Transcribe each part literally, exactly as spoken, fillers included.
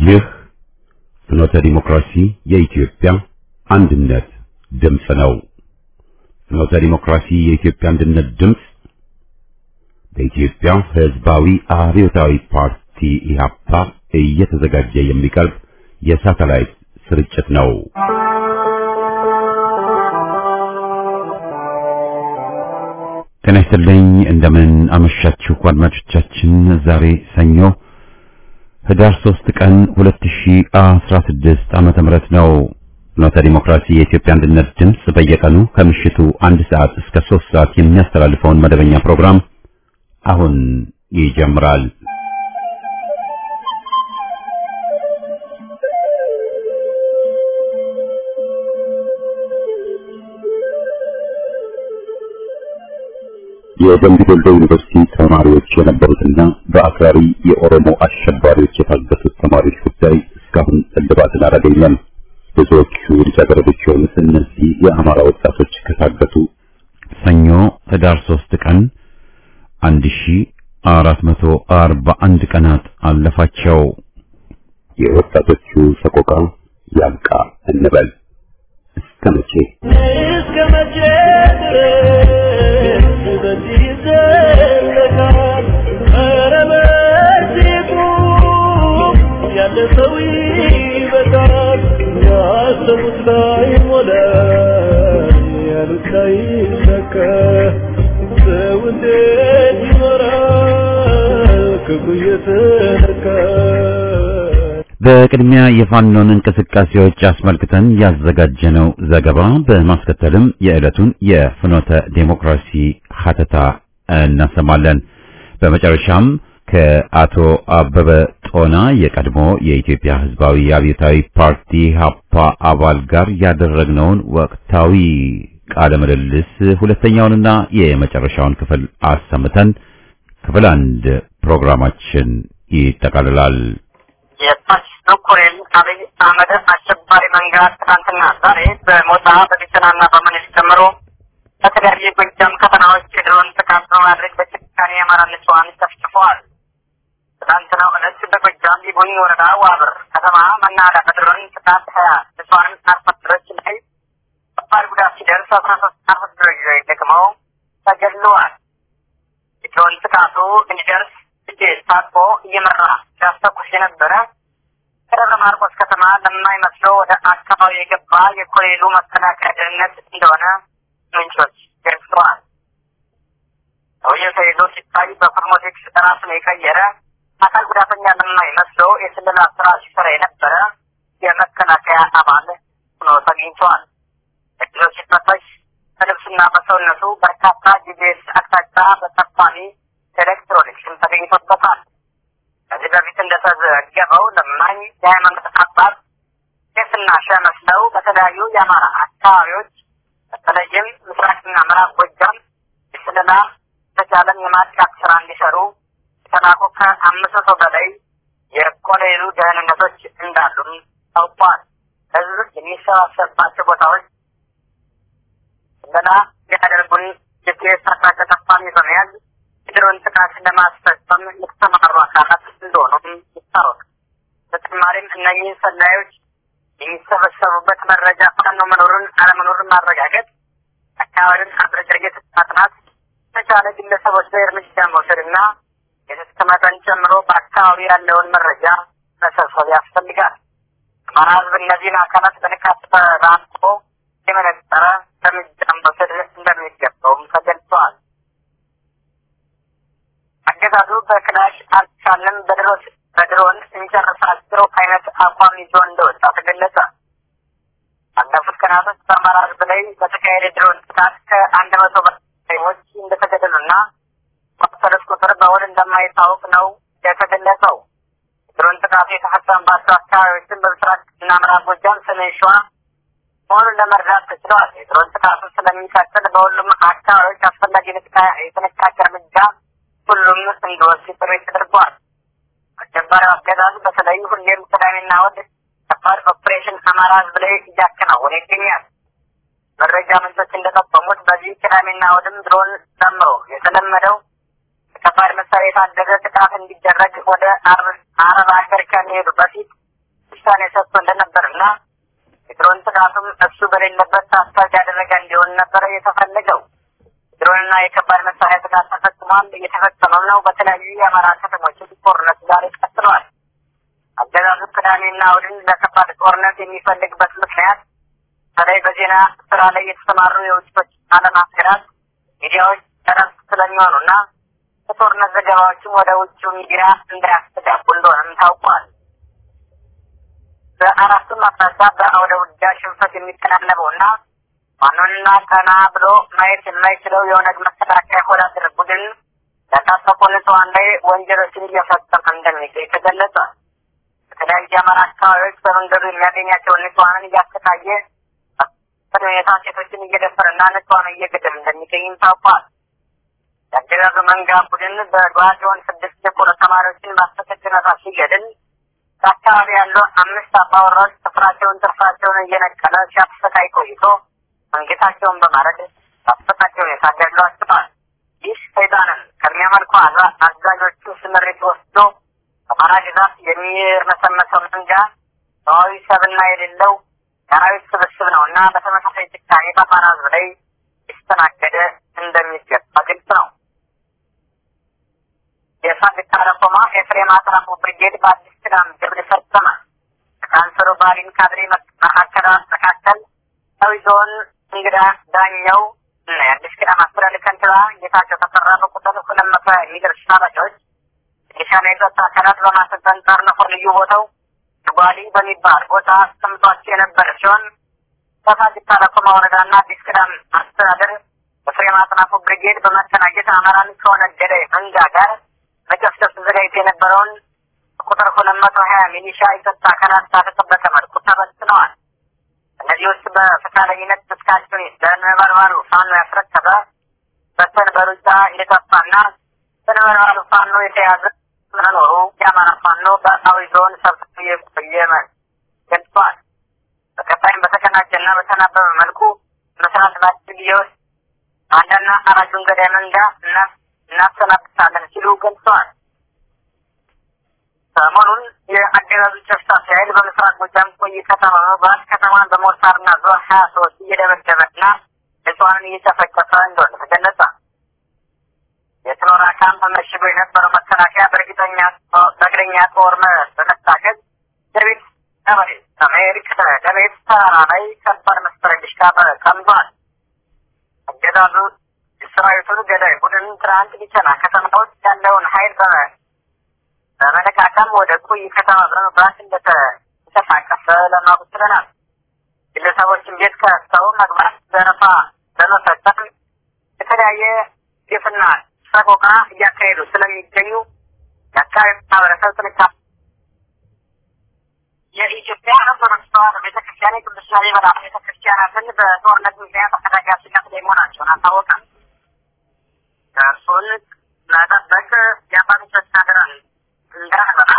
ይህ ፍኖተ ዲሞክራሲ የኢትዮጵያ አንድነት ድምፅ ነው። ፍኖተ ዲሞክራሲ የኢትዮጵያ አንድነት ድምፅ በኢትዮጵያ ሕዝባዊ አብዮታዊ ፓርቲ ኢህአፓ እየተዘጋጀ የሚቀርብ የሳተላይት ስርጭት ነው። ጤና ይስጥልኝ። እንደምን አመሻችሁ አድማጮቻችን። ዛሬ ሰኞ ህዳር ሶስት ቀን ሁለት ሺህ አስራ ስድስት ዓመተ ምህረት ነው። ፍኖተ ዲሞክራሲ የኢትዮጵያ አንድነት ድምፅ በየቀኑ ከምሽቱ አንድ ሰዓት እስከ ሶስት ሰዓት የሚያስተላልፈውን መደበኛ ፕሮግራም አሁን ይጀምራል። የደምቢ ዶሎ ዩኒቨርሲቲ ተማሪዎች የነበሩትና በአክራሪ የኦሮሞ አሸባሪዎች የታገቱት ተማሪዎች ጉዳይ እስካሁን እልባትን አላገኘም። ብዙዎቹ ልጃገረዶች የሆኑት እነዚህ የአማራ ወጣቶች ከታገቱ ሰኞ ህዳር ሶስት ቀን አንድ ሺህ አራት መቶ አርባ አንድ ቀናት አለፋቸው። የወጣቶቹ ሰቆቃ ያብቃ እንበል። እስከ መቼ እስከ መቼ በዚህ ዘለቃል? ኧረ በዚሁ ያለፈው ይበቃል። ያሰቡት ላይሞላ ያሉት ላይሳካ ሰው እንዴት ይኖራል ክፉ እየተነካ? በቅድሚያ የፋኖን እንቅስቃሴዎች አስመልክተን ያዘጋጀነው ዘገባ በማስከተልም የዕለቱን የፍኖተ ዴሞክራሲ ሀተታ እናሰማለን። በመጨረሻም ከአቶ አበበ ጦና የቀድሞ የኢትዮጵያ ሕዝባዊ አብዮታዊ ፓርቲ ሀፓ አባል ጋር ያደረግነውን ወቅታዊ ቃለ ምልልስ ሁለተኛውንና የመጨረሻውን ክፍል አሰምተን ክፍል አንድ ፕሮግራማችን ይጠቃልላል። የፓኪስታን ኮሎኔል አብይ አህመድ አሸባሪ መንጋ ትናንትና ዛሬ በሞጣ በቢቸናና በመንዝ ጨምሮ በተለያዩ የጎጃም ከተማዎች የድሮን ጥቃት በማድረግ በጭካኔ የአማራ ንጹሃን ጨፍጭፈዋል። ትናንትናው ዕለት በጎጃም ሊቡኝ ወረዳ ዋብር ከተማ መናዳ በድሮን ጥቃት ሀያ ንጹሃን አርሶ አደሮች ላይ ከባድ ጉዳት ሲደርስ አስራ ሶስት አርሶ አደሮች ደግሞ ተገድለዋል። የድሮን ጥቃቱ እንዲደርስ ታጥቦ እየመራ ሲያስተኩስ የነበረ ከደብረ ማርቆስ ከተማ ለማይመስለው ወደ አካባቢ የገባ የኮሎኔሉ መከላከያ ደህንነት እንደሆነ ምንጮች ገልጸዋል። ሰውየው ተይዞ ሲታይ በኮስሞቲክስ ራሱን የቀየረ አካል ጉዳተኛ ለማይመስለው የስለላ ስራ ሲሰራ የነበረ የመከላከያ አባል ሆኖ ተገኝቷል። እድሎች ሲፈተሽ በልብስና በሰውነቱ በርካታ ጂፒኤስ አቅጣጫ በጠቋሚ ኤሌክትሮኒክስን ተገኝቶበታል። ከዚህ በፊት እንደተዘገበው ለማኝ የሃይማኖት አባት ቄስና ሸህ መስለው በተለያዩ የአማራ አካባቢዎች በተለይም ምስራቅና ምዕራብ ጎጃም የስለላ ተቻለን የማጥቃት ስራ እንዲሰሩ የተላኩ ከአምስት መቶ በላይ የኮሎኔሉ ደህንነቶች እንዳሉም ታውቋል። ህዝብ የሚሰባሰብባቸው ቦታዎች ስለላ ሊያደርጉን ጂፒኤስ አቅጣጫ ጠቋሚ በመያዝ የድሮን ጥቃት ለማስፈጸም የተሰማሩ አካላት እንደሆኑም ይታወቃል። በተጨማሪም እነኚህ ሰላዮች የሚሰበሰቡበት መረጃ ፋኖ መኖሩን አለመኖሩን ማረጋገጥ፣ አካባቢውን አደረጃጀት ማጥናት፣ የተቻለ ግለሰቦች ላይ እርምጃ መውሰድና የትጥቅ መጠን ጨምሮ በአካባቢ ያለውን መረጃ መሰብሰብ ያስፈልጋል። አማራ ህዝብ እነዚህን አካላት በንቃት ተራምቆ የመነጠረ እርምጃ መውሰድ እንደሚገባውም ተገልጿል። አገዛዙ በክላሽ አልቻለም በድሮን በድሮን እንጨርሳቸው አይነት አቋም ይዞ እንደወጣ ተገለጸ። ባለፉት ቀናቶች በአማራ ህዝብ ላይ በተካሄደ ድሮን ጥቃት ከአንድ መቶ በላዮች እንደተገደሉና መቁሰሎች ቁጥር በውል እንደማይታወቅ ነው የተገለጸው። ድሮን ጥቃቱ የተፈጸመባቸው አካባቢዎችን በምስራቅና ምዕራብ ጎጃም፣ ሰሜን ሸዋ መሆኑን ለመረዳት ተችሏል። የድሮን ጥቃቱ ስለሚቀጥል በሁሉም አካባቢዎች አስፈላጊ የጥንቃቄ እርምጃ ሁሉም እንዲወስድ ጥሪ ተደርጓል። አሸባሪው አገዛዝ በተለይ ሁሌም ቅዳሜና እሑድ ከባድ ኦፕሬሽን አማራ ህዝብ ላይ እያከናወነ ይገኛል። መረጃ ምንጮች እንደጠቆሙት በዚህ ቅዳሜና እሑድም ድሮን ጨምሮ የተለመደው ከባድ መሳሪያ የታገዘ ጥቃት እንዲደረግ ወደ አረብ ሀገር ከሚሄዱ በፊት ውሳኔ ሰጥቶ እንደነበርና የድሮን ጥቃቱም እሱ በሌለበት ታሳቢ ያደረገ እንዲሆን ነበረ የተፈለገው። ድሮንና የከባድ መሳሪያ ጥቃት ተፈጽሟል፣ እየተፈጸመም ነው። በተለያዩ የአማራ ከተሞች ጦርነት ዛሬ ቀጥሏል። አገዛዙ ቅዳሜና እሑድን ለከባድ ጦርነት የሚፈልግበት ምክንያት በተለይ በዜና ስራ ላይ የተሰማሩ የውጭ ዓለም ሀገራት ሚዲያዎች እረፍት ስለሚሆኑና የጦርነት ዘገባዎችም ወደ ውጭ ሚዲያ እንዳያስተጋቡ እንደሆነም ታውቋል። በአራቱም አቅጣጫ በአውደ ውጊያ ሽንፈት የሚከናነበውና ማንንና ቀና ብሎ ማየት የማይችለው የኦነግ መከላከያ ወታደር ቡድን ለታጠቁ ንጹሃን ላይ ወንጀሎችን እየፈጸመ እንደሚገኝ ተገለጸ። በተለያዩ የአማራ አካባቢዎች በመንገዱ የሚያገኛቸውን ንጹሃንን እያሰቃየ ሁኔታ ሴቶችን እየደፈረና ንጹሃን እየገደለ እንደሚገኝም ታውቋል። የአገዛዙ መንጋ ቡድን በጓዞን ስድስት የፖለ ተማሪዎችን በአሰቃቂነት ሲገድል በአካባቢ ያሉ አምስት አባወራዎች ጥፍራቸውን ጥርሳቸውን እየነቀለ ሲያሰቃይ ቆይቶ አንገታቸውን በማረድ በአሰቃቂ ሁኔታ ገድሏቸዋል። ይህ ሰይጣንን ከሚያመልኩ አዛዦቹ ስምሪት ወስዶ አማራ ግዛት የሚርመሰመሰው መንጋ ሰዋዊ ሰብና የሌለው ሰራዊት ስብስብ ነው እና በተመሳሳይ ጭካኔ በአማራ ሕዝብ ላይ ሊስተናገድ እንደሚገባ ግልጽ ነው። የፋሲካ ረፎማ ኤፍሬም አጥናፉ ብርጌድ በአዲስ ኪዳን ጀብድ ፈጸመ። ከካንሰሩ ባሪን ካድሬ መካከላት መካከል ሰዊ ዞን እንግዳ ዳኛው እና የአዲስ ኪዳን አስተዳደር ከንቲባ ጌታቸው ተፈራ በቁጥር ሁለት መቶ የሚደርሱ ታጣቂዎች የሻና የጸጥታ አካላት በማሰልጠን ጠርነፎ ልዩ ቦታው ጓሊ በሚባል ቦታ አስቀምጧቸው የነበረ ሲሆን በፋሲካ ረፎማ ወረዳና አዲስ ኪዳን አስተዳደር ኤፍሬም አጥናፉ ብርጌድ በመቀናጀት አማራን ከወነጀለ መንጋ ጋር መጨፍጨፍ ተዘጋጅቶ የነበረውን ቁጥር ሁለት መቶ ሀያ ሚሊሻ የጸጥታ አካላት ባልተጠበቀ መልኩ ተበትነዋል። እነዚህ ውስጥ በፈቃደኝነት ትጥቃቸውን ለነበልባሉ ፋኖ ያስረከበ በተን በሩጫ የተፋና በነበልባሉ ፋኖ የተያዘ መኖሩ የአማራ ፋኖ በአዊ ዞን ሰብስቦ የቆየ ገልጿል። በቀጣይም በተቀናጀና በተናበበ መልኩ መስራት ባችል ጊዜዎች አንዳና አራጁን ገዳይ መንጋ እና እናሰናብታለን ሲሉ ገልጸዋል። ሰሞኑን የአገዛዙ ጨፍጫ ኃይል በምስራቅ ጎጃም ቆይ ከተማ በመግባት ከተማን በሞርታርና ዙ ሀያ ሶስት እየደበደበና ንጹሃንን እየጨፈጨፈ እንደሆነ ተገለጸ። የትኖራ ካምፕ መሽጎ የነበረው መከላከያ በእርግጠኛ በእግረኛ ጦር በመታገዝ ደቤት ቀበሌ አሜሪክ ደቤት ተራራ ላይ ከባድ መሳሪያ ዲሽቃ ቀምጧል። አገዛዙ የሰራዊቱን ገዳይ ቡድን ትናንት ቢቸና ከተማ ውስጥ ያለውን ኃይል በመነቃቀም ወደ ቆይ ከተማ በመግባት እንደተንቀሳቀሰ ለማወቅ ችለናል። ግለሰቦችን ቤት ከሰው መግባት ዘረፋ በመፈጸም የተለያየ ግፍና ሰቆቃ እያካሄዱ ስለሚገኙ የአካባቢ ማህበረሰብ ጥንቃቄ የኢትዮጵያ ኦርቶዶክስ ተዋሕዶ ቤተክርስቲያን የቅዱስ ላሊበላ ቤተክርስቲያናትን በጦርነት ምክንያት አደጋ ስጋት ላይ መሆናቸውን አስታወቀ። እርሱን መጠበቅ የአባቶቻችን አደራን እንዳይበላ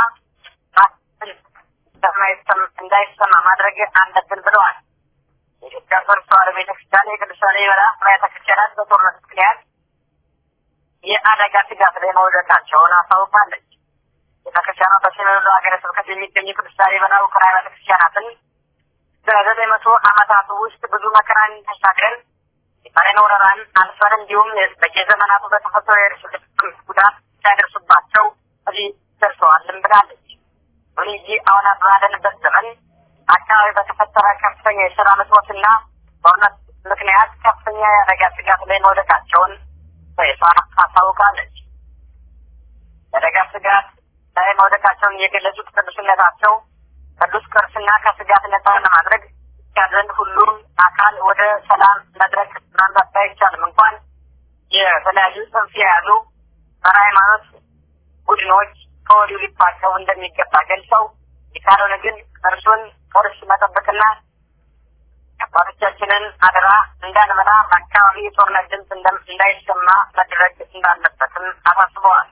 እንዳይሰማ ማድረግ አለብን ብለዋል። የኢትዮጵያ ኦርቶዶክስ ተዋሕዶ ቤተክርስቲያን የቅዱስ ላሊበላ አብያተ ክርስቲያናት በጦርነት ምክንያት የአደጋ ስጋት ላይ መውደቃቸውን አስታውቃለች። ቤተክርስቲያኗ በሰሜን ወሎ ሀገረ ስብከት የሚገኙ ቅዱስ ላሊበላ ውቅር አብያተ ክርስቲያናትን በዘጠኝ መቶ ዓመታት ውስጥ ብዙ መከራን ተሻግረን የጣሊያን ወረራን አልፈን እንዲሁም በየዘመናቱ በተፈጥሮ የእርስ ጉዳት ሲያደርሱባቸው እዚህ ደርሰዋልም ብላለች። ይህ አሁን ባለንበት ዘመን አካባቢ በተፈጠረ ከፍተኛ የስራ መስዋዕትና በእውነት ምክንያት ከፍተኛ የአደጋ ስጋት ላይ መውደቃቸውን በይፋ አስታውቃለች። የአደጋ ስጋት ላይ መውደቃቸውን የገለጹት ቅዱስነታቸው ቅዱስ ቅርስና ከስጋት ነፃ ለማድረግ ያዘንድ ሁሉም አካል ወደ ሰላም መድረክ ማምጣት ባይቻልም እንኳን የተለያዩ ጽንፍ የያዙ በሃይማኖት ቡድኖች ከወዲሁ ሊፋቸው እንደሚገባ ገልጸው ካልሆነ ግን እርሱን ቅርስ መጠበቅና አባቶቻችንን አደራ እንዳንመራ በአካባቢ የጦርነት ድምፅ እንዳይሰማ መድረግ እንዳለበትም አሳስበዋል።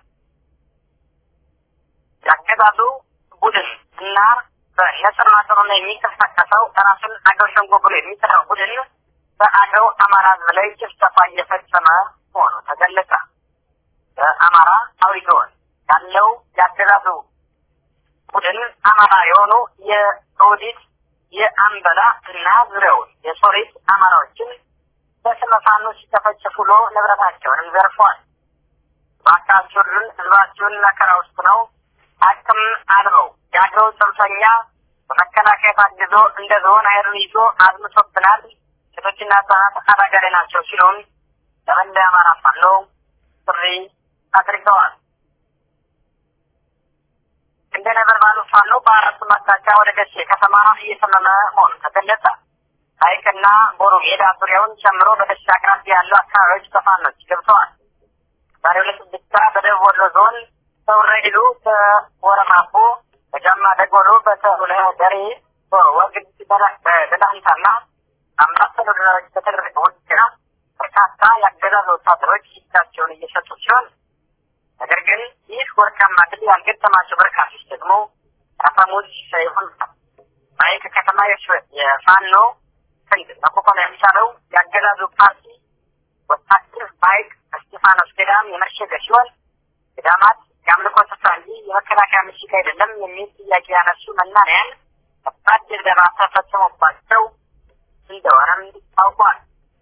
የአገዛዙ ቡድን እና በነጽር ማሰሩ ላይ የሚንቀሳቀሰው ራሱን አገው ሸንጎ ብሎ የሚጠራው ቡድን በአገው አማራ ሕዝብ ላይ ጭፍጨፋ እየፈጸመ መሆኑ ተገለጸ። በአማራ አዊ ዞን ያለው የአገዛዙ ቡድን አማራ የሆኑ የኦዲት የአንበላ እና ዙሪያውን የሶሪት አማራዎችን በስመ ፋኖ ሲጨፈጭፍ ውሎ ንብረታቸውንም ዘርፏል። ባካችሁን ህዝባችሁን መከራ ውስጥ ነው አቅም አልበው የአገው ጽንፈኛ በመከላከያ ታግዞ እንደ ዞን ኃይሉን ይዞ አዝምቶብናል። ሴቶችና ህጻናት አደጋ ላይ ናቸው ሲሉም ለመላ አማራ ፋኖ ጥሪ አድርገዋል። እንደ ነበልባሉ ፋኖ በአራቱ አቅጣጫ ወደ ደሴ ከተማ እየተመመ መሆኑ ተገለጸ። ሐይቅና ቦሩ ሜዳ ዙሪያውን ጨምሮ በደሴ አቅራቢያ ያሉ አካባቢዎች በፋኖች ገብተዋል። ዛሬ ሁለት ብቻ በደቡብ ወሎ ዞን ተወረድሉ በወረማቦ በጃማ ደጎሎ በተውለ ደሬ በወግድ በደላንታና አምራስ ወረዳዎች በተደረገ ውጊያ በርካታ የአገዛዙ ወታደሮች እጃቸውን እየሰጡ ሲሆን ነገር ግን ይህ ወርቃማ ድል ያልገጠማቸው በርካቶች ደግሞ አፈሙዝ ሳይሆን ማይክ ከተማ የፋኖ ክንድ መቋቋም ያልቻለው የአገዛዙ ፓርቲ ወታደር ማይክ እስጢፋኖስ ገዳም የመሸገ ሲሆን ገዳማት የአምልኮ ስፍራ እንጂ የመከላከያ ምሽግ አይደለም የሚል ጥያቄ ያነሱ መናንያን ከባድ ድብደባ ተፈጽሞባቸው እንደሆነም ታውቋል።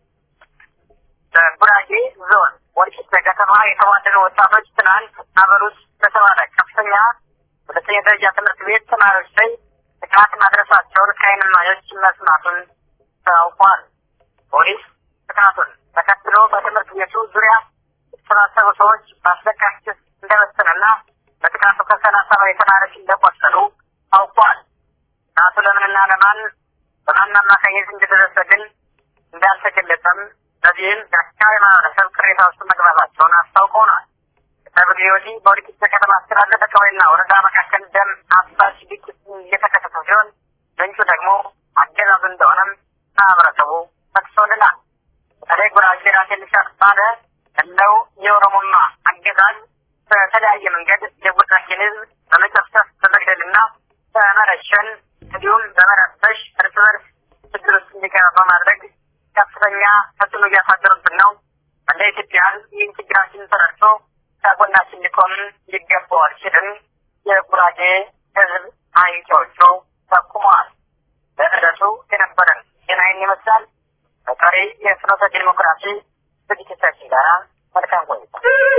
በጉራጌ ዞን ወልቂጤ ከተማ የተዋደኑ ወጣቶች ትናንት አበሩስ በተባለ ከፍተኛ ሁለተኛ ደረጃ ትምህርት ቤት ተማሪዎች ላይ ጥቃት ማድረሳቸውን ከዓይን እማኞች መስማቱን ታውቋል። ፖሊስ ጥቃቱን ተከትሎ በትምህርት ቤቱ ዙሪያ የተሰባሰቡ ሰዎች በአስለቃሽ ጭስ እንደመሰለና በጥቃቱ ከሰላሳ በላይ ተማሪዎች እንደቆሰሉ ታውቋል። ጥቃቱ ለምንና ለማን በማን አማካኝነት እንደደረሰ ግን እንዳልተገለጸም በዚህም የአካባቢ ማህበረሰብ ቅሬታ ውስጥ መግባታቸውን አስታውቀውናል። ከቅርብ ጊዜ ወዲህ በወልቂጤ ከተማ አስተዳደር በቀበሌና ወረዳ መካከል ደም አፋሳሽ ግጭት እየተከሰተ ሲሆን ምንጩ ደግሞ አገዛዙ እንደሆነም ማህበረሰቡ ጠቅሶልናል። በተለይ ጉራጌ ራሴን ልሻት ባለ ያለው የኦሮሞማ አገዛዝ በተለያየ መንገድ የጉራጌን ህዝብ በመጨፍጨፍ በመግደልና በመረሸን እንዲሁም በመረበሽ እርስ በርስ ችግር ውስጥ እንዲገባ በማድረግ ከፍተኛ ተጽዕኖ እያሳደሩብን ነው። እንደ ኢትዮጵያ ህዝብ ይህን ችግራችን ተረድቶ ከጎናችን ሊቆም ይገባዋል ሲልም የጉራጌ ህዝብ አንቂዎቹ ጠቁመዋል። በዕለቱ የነበረን ዜናይን ይመስላል። በቀሪ የፍኖተ ዲሞክራሲ ዝግጅታችን ጋር መልካም ቆይታ።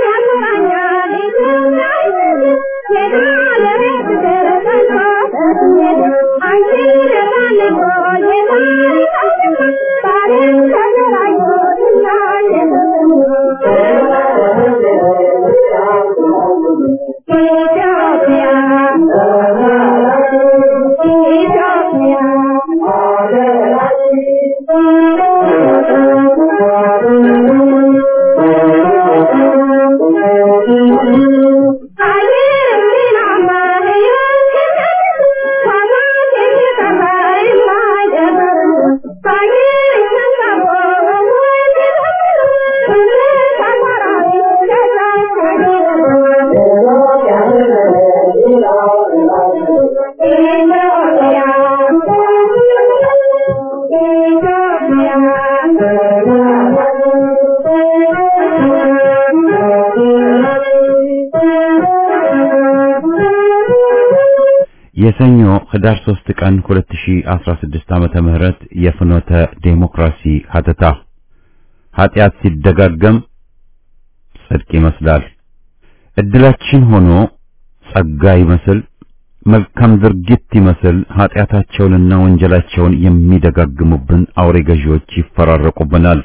የሰኞ ህዳር ሶስት ቀን ሁለት ሺህ አስራ ስድስት ዓመተ ምህረት የፍኖተ ዴሞክራሲ ሀተታ ኃጢአት ሲደጋገም ጽድቅ ይመስላል። እድላችን ሆኖ ጸጋ ይመስል መልካም ድርጊት ይመስል ኃጢአታቸውንና ወንጀላቸውን የሚደጋግሙብን አውሬ ገዢዎች ይፈራረቁብናል።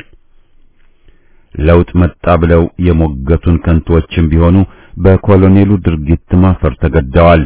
ለውጥ መጣ ብለው የሞገቱን ከንቶችም ቢሆኑ በኮሎኔሉ ድርጊት ማፈር ተገደዋል።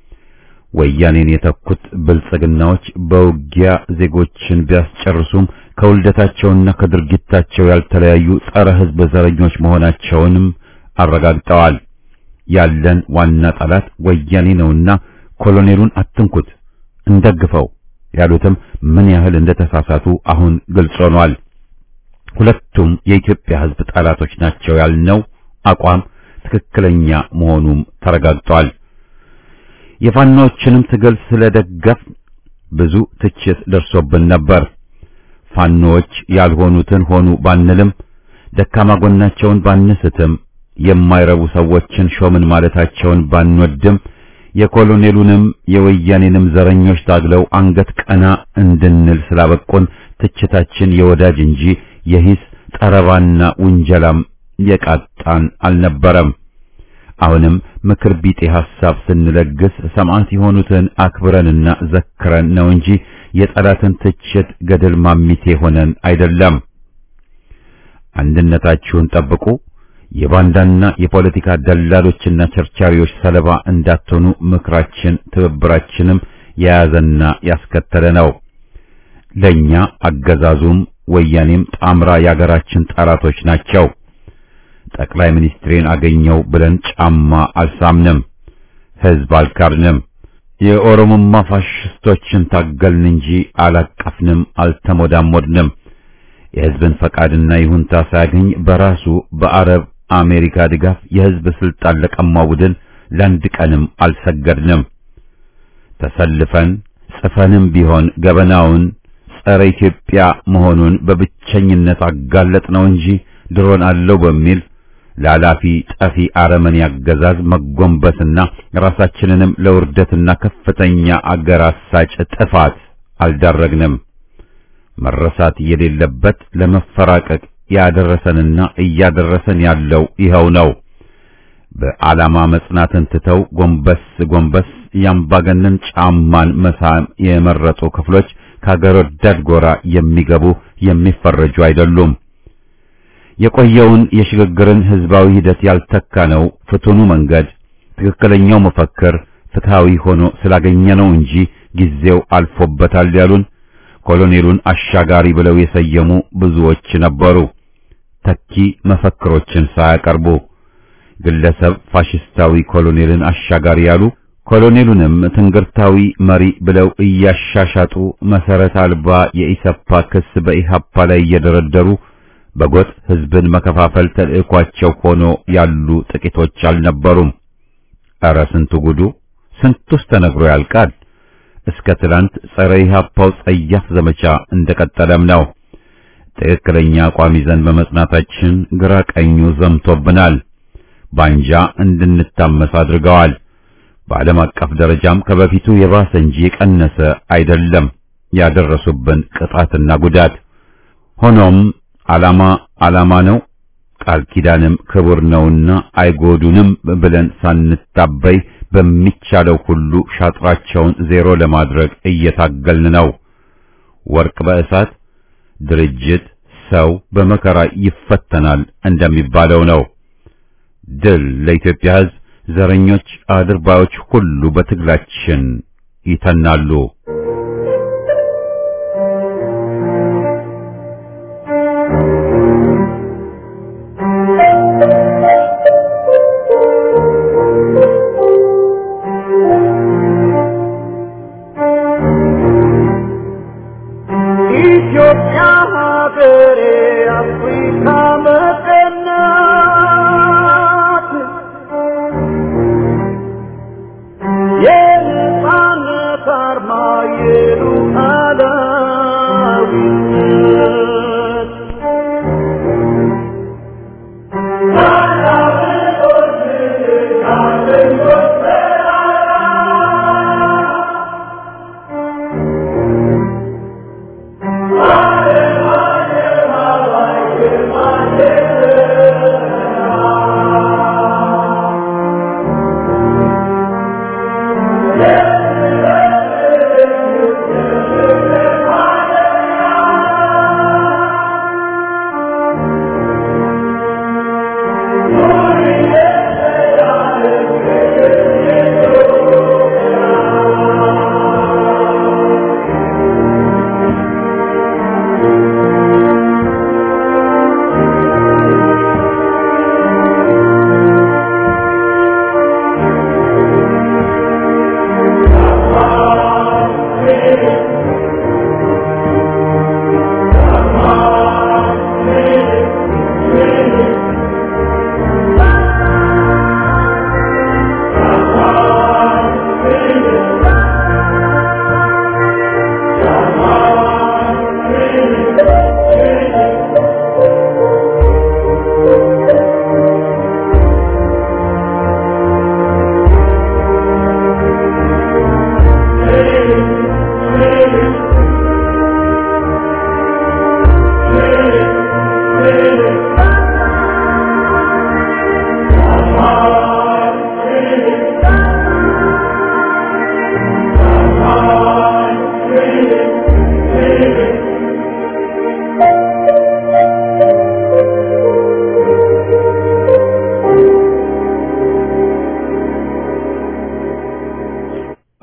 ወያኔን የተኩት ብልጽግናዎች በውጊያ ዜጎችን ቢያስጨርሱም ከውልደታቸውና ከድርጊታቸው ያልተለያዩ ጸረ ህዝብ ዘረኞች መሆናቸውንም አረጋግጠዋል። ያለን ዋና ጠላት ወያኔ ነውና ኮሎኔሉን አትንኩት እንደግፈው ያሉትም ምን ያህል እንደተሳሳቱ አሁን ግልጽ ሆኗል። ሁለቱም የኢትዮጵያ ህዝብ ጠላቶች ናቸው ያልነው አቋም ትክክለኛ መሆኑም ተረጋግጧል። የፋኖችንም ትግል ስለደገፍ ብዙ ትችት ደርሶብን ነበር። ፋኖች ያልሆኑትን ሆኑ ባንልም ደካማ ጎናቸውን ባንስትም የማይረቡ ሰዎችን ሾምን ማለታቸውን ባንወድም የኮሎኔሉንም የወያኔንም ዘረኞች ታግለው አንገት ቀና እንድንል ስላበቁን ትችታችን የወዳጅ እንጂ የሂስ ጠረባና ውንጀላም የቃጣን አልነበረም። አሁንም ምክር ቢጤ ሐሳብ ስንለግስ ሰማዕት የሆኑትን አክብረንና ዘክረን ነው እንጂ የጠላትን ትችት ገደል ማሚቴ ሆነን አይደለም። አንድነታችሁን ጠብቁ፣ የባንዳና የፖለቲካ ደላሎችና ቸርቻሪዎች ሰለባ እንዳትሆኑ ምክራችን ትብብራችንም የያዘና ያስከተለ ነው። ለኛ አገዛዙም ወያኔም ጣምራ ያገራችን ጠላቶች ናቸው። ጠቅላይ ሚኒስትሬን አገኘው ብለን ጫማ አልሳምንም፣ ህዝብ አልካድንም። የኦሮሞማ ፋሽስቶችን ታገልን እንጂ አላቀፍንም፣ አልተሞዳሞድንም። የህዝብን ፈቃድና ይሁንታ ሳያገኝ በራሱ በአረብ አሜሪካ ድጋፍ የህዝብ ስልጣን ለቀማው ቡድን ለአንድ ቀንም አልሰገድንም። ተሰልፈን ጽፈንም ቢሆን ገበናውን ጸረ ኢትዮጵያ መሆኑን በብቸኝነት አጋለጥ ነው እንጂ ድሮን አለው በሚል ላላፊ ጠፊ አረመኔ አገዛዝ መጎንበስና ራሳችንንም ለውርደትና ከፍተኛ አገር አሳጭ ጥፋት አልዳረግንም። መረሳት የሌለበት ለመፈራቀቅ ያደረሰንና እያደረሰን ያለው ይኸው ነው። በዓላማ መጽናትን ትተው ጎንበስ ጎንበስ ያምባገነን ጫማን መሳም የመረጡ ክፍሎች ከአገር ወዳድ ጎራ የሚገቡ የሚፈረጁ አይደሉም። የቆየውን የሽግግርን ህዝባዊ ሂደት ያልተካ ነው ፍቱኑ መንገድ ትክክለኛው መፈክር ፍትሃዊ ሆኖ ስላገኘነው እንጂ ጊዜው አልፎበታል ያሉን ኮሎኔሉን አሻጋሪ ብለው የሰየሙ ብዙዎች ነበሩ። ተኪ መፈክሮችን ሳያቀርቡ ግለሰብ ፋሽስታዊ ኮሎኔልን አሻጋሪ ያሉ ኮሎኔሉንም ትንግርታዊ መሪ ብለው እያሻሻጡ መሰረት አልባ የኢሰፓ ክስ በኢሃፓ ላይ እየደረደሩ በጎጥ ህዝብን መከፋፈል ተልእኳቸው ሆኖ ያሉ ጥቂቶች አልነበሩም። ኧረ ስንቱ ጉዱ ስንቱስ ተነግሮ ያልቃል። እስከ ትላንት ጸረ ኢሃፓው ጸያፍ ዘመቻ እንደቀጠለም ነው። ትክክለኛ አቋም ይዘን በመጽናታችን ግራ ቀኙ ዘምቶብናል። ባንጃ እንድንታመስ አድርገዋል። በዓለም አቀፍ ደረጃም ከበፊቱ የባሰ እንጂ የቀነሰ አይደለም ያደረሱብን ቅጣትና ጉዳት። ሆኖም ዓላማ ዓላማ ነው፣ ቃል ኪዳንም ክቡር ነውና አይጎዱንም ብለን ሳንታበይ በሚቻለው ሁሉ ሻጥራቸውን ዜሮ ለማድረግ እየታገልን ነው። ወርቅ በእሳት ድርጅት ሰው በመከራ ይፈተናል እንደሚባለው ነው። ድል ለኢትዮጵያ ሕዝብ። ዘረኞች አድርባዮች ሁሉ በትግላችን ይተናሉ። ኢትዮጵያ ሀገሬ አፍሪካ መቀናት የነጻነት አርማ የሉዓላዊነት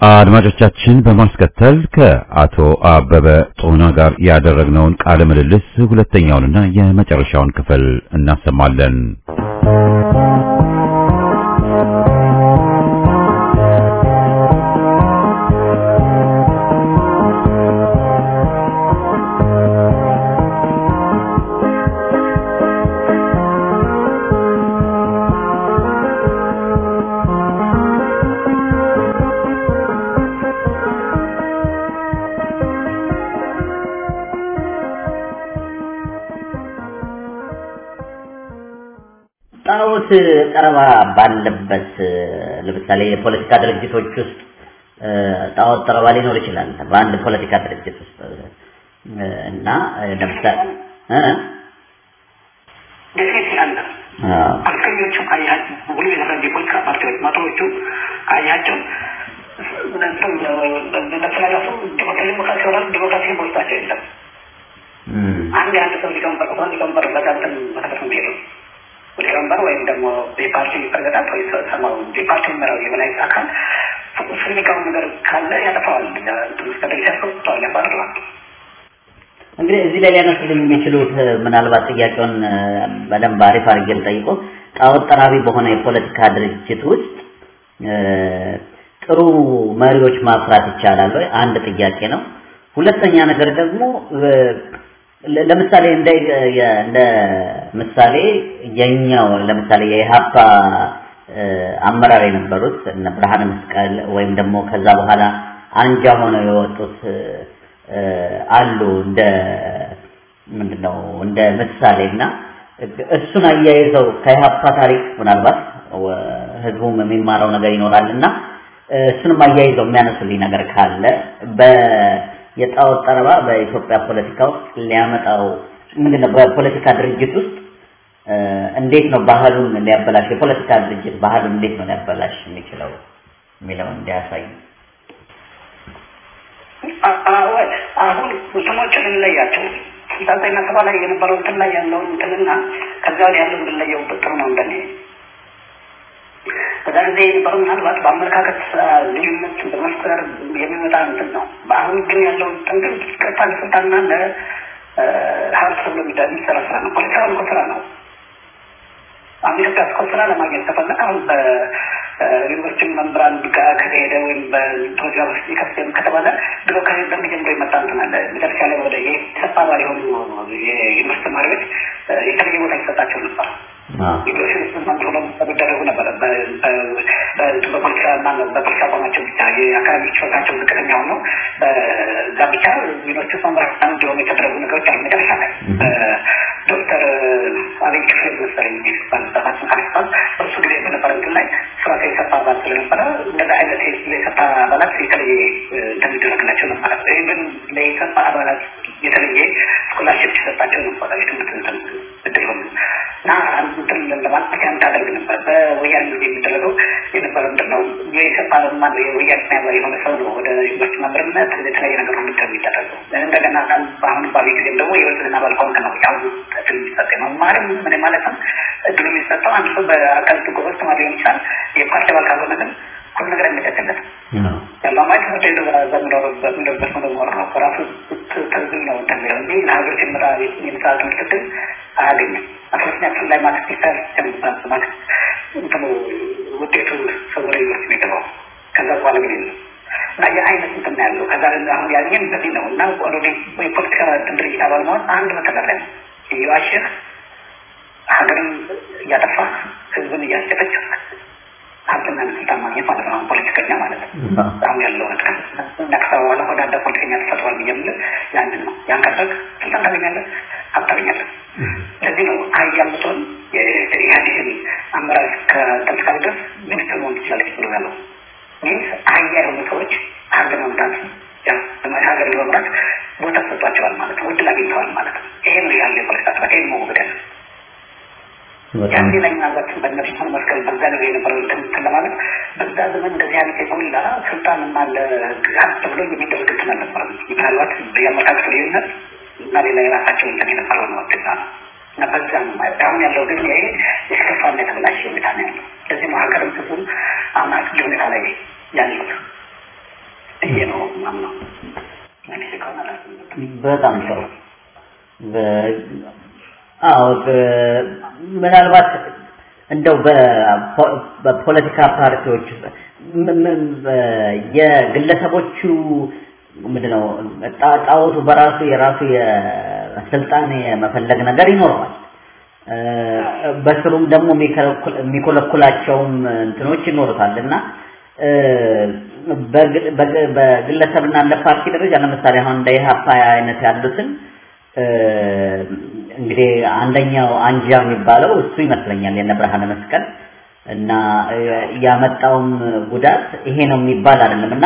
አድማጮቻችን በማስከተል ከአቶ አበበ ጦና ጋር ያደረግነውን ቃለ ምልልስ ሁለተኛውንና የመጨረሻውን ክፍል እናሰማለን። ጣውት ቀረባ ባለበት ለምሳሌ የፖለቲካ ድርጅቶች ውስጥ ጣውት ቀረባ ሊኖር ይችላል በአንድ ፖለቲካ ድርጅት ውስጥ እና ለምሳሌ እ ደሴታና አርከኞቹ አያት ሁሉ የራዲ ፖለቲካ ፓርቲዎች ማቶቹ አያቸው እንደዚህ እንደተላላፉ ዲሞክራሲ ወራል ዲሞክራሲ ሞልታቸው የለም አንድ አንድ ሰው ሊቀመጥ ነው ሊቀመጥ በዛንተ መሰረት ነው ሄዶ ሊቀመጥ ወይም ደግሞ የፓርቲ ፕሬዝዳንት ወይ ሰማው የፓርቲ መራው የበላይ አካል ፍሪካው ነገር ካለ ያጠፋዋል ተስተደይሰው ተዋል ያባረዋል እንግዲህ እዚህ ላይ ያነሱልኝ የሚችሉት ምናልባት ጥያቄውን በደንብ አሪፍ አድርገን ጠይቆ ጣውት ጠራቢ በሆነ የፖለቲካ ድርጅት ውስጥ ጥሩ መሪዎች ማፍራት ይቻላል ወይ አንድ ጥያቄ ነው ሁለተኛ ነገር ደግሞ ለምሳሌ እንደ እንደ ምሳሌ የኛው ለምሳሌ የኢሃፓ አመራር የነበሩት እነ ብርሃነ መስቀል ወይም ደግሞ ከዛ በኋላ አንጃ ሆነው የወጡት አሉ እንደ ምንድነው እንደ ምሳሌና እሱን አያይዘው ከኢሃፓ ታሪክ ምናልባት ህዝቡም የሚማረው ነገር ይኖራልና እሱንም አያይዘው የሚያነሱልኝ ነገር ካለ በ የጣውት ጠረባ በኢትዮጵያ ፖለቲካ ውስጥ ሊያመጣው ምንድነው በፖለቲካ ድርጅት ውስጥ እንዴት ነው ባህሉን ሊያበላሽ የፖለቲካ ድርጅት ባህሉን እንዴት ነው ሊያበላሽ የሚችለው የሚለው እንዲያሳይ አዎ አሁን ሁሉሞችን እንለያቸው ታጣይና ተባላ የነበረው እንትና ያለው እንትንና ከዛው ያለው እንለየው በጥሩ ነው እንደኔ በዛሬ የነበረው ምናልባት በአመለካከት ልዩነት በመፍጠር የሚመጣ እንትን ነው በአሁን ግን ያለው እንትን ከታን ስልጣንና ለሀብት ብሎ የሚሰራ ስራ ነው ፖለቲካዊ ስራ ነው አሜሪካ ስራ ለማግኘት ተፈለገ አሁን በዩኒቨርሲቲ መምራን ጋር ከሄደ ወይም በፕሮግራም ውስጥ ይከፍተም ከተባለ ድሮ ከሄደም ጀምሮ ይመጣ እንትን አለ መጨረሻ ላይ ወደ የተሰፋባሪ ሆኑ የዩኒቨርሲቲ ተማሪዎች የተለየ ቦታ ይሰጣቸው ነበር ይዶሽን ስንት ነው ተደረጉ ነበር በፖለቲካ ማን በፖለቲካ ቆማቸው ብቻ የአካባቢ ችሎታቸው ዝቅተኛ ሆኖ በጋብቻ ዩኒቨርሲቲ መምራን አንድ ሆኖ የተደረጉ ነገሮች አሉ መጨረሻ ላይ ዶክተር አብይ ክፍል መሰለኝ ባለበት አስተሳሰብ እሱ ጊዜ በነበረ እንትን ላይ ስራ ከሰፋ ባል ስለነበረ እንደዛ አይነት የሰፋ አባላት የተለየ እንደሚደረግላቸው ነበር ይህን ለሰፋ አባላት የተለየ ስኮላርሽፕ ተሰጣቸው ነበር የትምህርት እንትን እድል እና እንትን ለማለት ያንታደርግ ነበር በወያኔ ጊዜ የሚደረገው የነበረ ምንድነው የሰፋ ማን የወያኔ ማህበር የሆነ ሰው ነው ወደ ዩኒቨርሲቲ መምርነት የተለያየ ነገር ሁሉ የሚደረገው እንደገና አሁን ባቢ ጊዜ ደግሞ የወልድና ባልኮን ነው ያው እድል የሚሰጥ ነው ማለም ምን ማለት ነው እድል የሚሰጠው አንድ ሰው በአካል ጎበዝ ተማሪ ሊሆን ይችላል የፓርቲ አባል ካልሆነ ግን ሁሉ ነገር የሚደረግለት ያለው ማለት ነው ዘምሮ በሚደረግ ነው ነው ራሱ ተዝም ነው ተብሎ እንጂ ለሀገር ሲመጣ የሚሳተፍ ትምህርት አያገኝም አፍሪካ ላይ ማለት ይቻላል ተምሳሌ ማለት እንትኑ ውጤቱ ሰወረ ይወስድ ነው ከዛ በኋላ ግን እና የአይነት እንትን ያለው ከዛ አሁን ያገኘን በዚህ ነው እና ኦልሬዲ የፖለቲካ ድርጅት አባል መሆን አንድ መተዳደሪያ ነው ይዋሽህ ሀገርን እያጠፋ ህዝብን እያስጨፈጨፈ ሀብትና ስልጣን ማግኘት ማለት ነው ፖለቲከኛ ማለት ነው አሁን ያለው ነገር ነክሳ በኋላ ወደ አንድ ፖለቲከኛ ተፈጥሯል ብዬምል ያንን ነው ያን ካደረግ ስልጣን ታገኛለህ ሀብት ታገኛለህ ለዚህ ነው አያምቶን የኢህአዴግን አመራር ከተንስካል ድረስ ሚኒስትር መሆን ትችላለች ብሎ ያለው ይህ አያ የሆኑ ሰዎች ሀገር መምራት ሀገር ለመምራት ቦታ ተሰጥቷቸዋል ማለት ነው እድል አግኝተዋል ማለት ነው ይሄ ነው ያለ የፖለቲካ ስርዓት ይሄ ነው ወደ ያንዲ ላይ ማለት በእነዚህ መስከረም በዛ ነው የነበረው እንትን ለማለት በዛ ዘመን እንደዚህ አይነት የቆላ ስልጣን እና ለሀብት ብሎ የሚደረግ እንትን ነበር ምናልባት የአመራር ልዩነት እና ሌላ የራሳቸው እንትን የነበረው ነው ትዛ እና በዛ ነው ማለት አሁን ያለው ግን ይሄ የከፋና የተበላሸ ሁኔታ ነው ያለው ለዚህ ነው ሀገርም ህዝቡም አሁን አስጊ ሁኔታ ላይ ያለው ይሄ ነው ማምነው። በጣም ጥሩ። አዎ ምናልባት እንደው በፖለቲካ ፓርቲዎች የግለሰቦቹ ምንድነው ጣጣውቱ በራሱ የራሱ የስልጣን የመፈለግ ነገር ይኖረዋል። በስሩም ደግሞ የሚኮለኩላቸውም እንትኖች ይኖሩታልና በግለሰብና ለፓርቲ ደረጃ ለምሳሌ አሁን እንደ ኢህአፓ አይነት ያሉትን እንግዲህ አንደኛው አንጃ የሚባለው እሱ ይመስለኛል የነ ብርሃነ መስቀል እና ያመጣውም ጉዳት ይሄ ነው የሚባል አይደለምና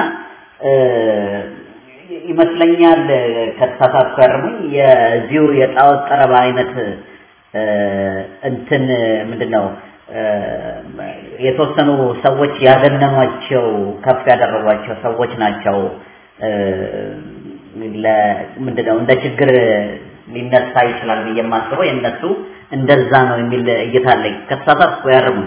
ይመስለኛል ከተሳሳትኩ ያርሙኝ የዚሁ የጣዖት ጠረባ አይነት እንትን ምንድነው የተወሰኑ ሰዎች ያገነኗቸው ከፍ ያደረጓቸው ሰዎች ናቸው ለምንድነው እንደ ችግር ሊነሳ ይችላል በየማስበው የነሱ እንደዛ ነው የሚል እይታ አለኝ። ከተሳሳትኩ ያርሙኝ።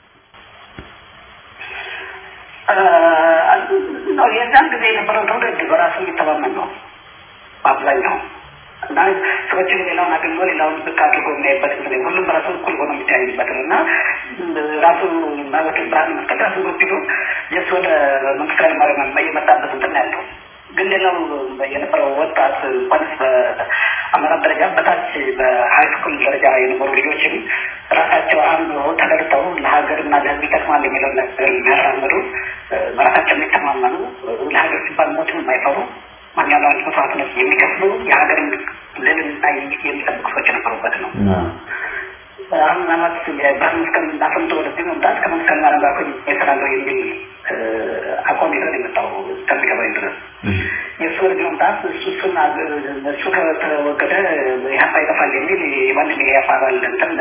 ነው የዛን ጊዜ የነበረው ትውልድ በራሱ የሚተማመን ነው አብዛኛው እና ሰዎችን ሌላውን አገኘ ሌላውን ብቅ አድርጎ የሚያይበት ጊዜ ሁሉም በራሱ እኩል ሆኖ የሚታይበት እና ራሱ ማለት ብርሃነ መስቀል ራሱ ጎትቶ የሱ ወደ መንግስታዊ ማረሚያ የመጣበት እንትን ያለው ግን ሌላው የነበረው ወጣት እንኳንስ በአመራር ደረጃ በታች በሀይ ስኩል ደረጃ የነበሩ ልጆችም ራሳቸው አንዱ ተደርተው ለሀገርና ለህዝብ ይጠቅማል የሚለው ነገር የሚያራምዱ በራሳቸው የሚተማመኑ ለሀገር ሲባል ሞትን የማይፈሩ ማንኛውም መስዋዕትነት የሚከፍሉ የሀገርን ልዕልና የሚጠብቁ ሰዎች የነበሩበት ነው። አሁን ምናልባት የብርሃነ መስቀል እንዳፈምቶ ወደዚህ መምጣት ከመንግስታዊ ማረሚያ ጋር ይሰራለሁ የሚል አቋም ይዘን የመጣው እስከሚገባኝ ድረስ የእሱ ወደዚህ መምጣት እሱን እሱ ከተወገደ ኢህአፓ ይጠፋል የሚል የማንም የኢህአፓ አባል እንትን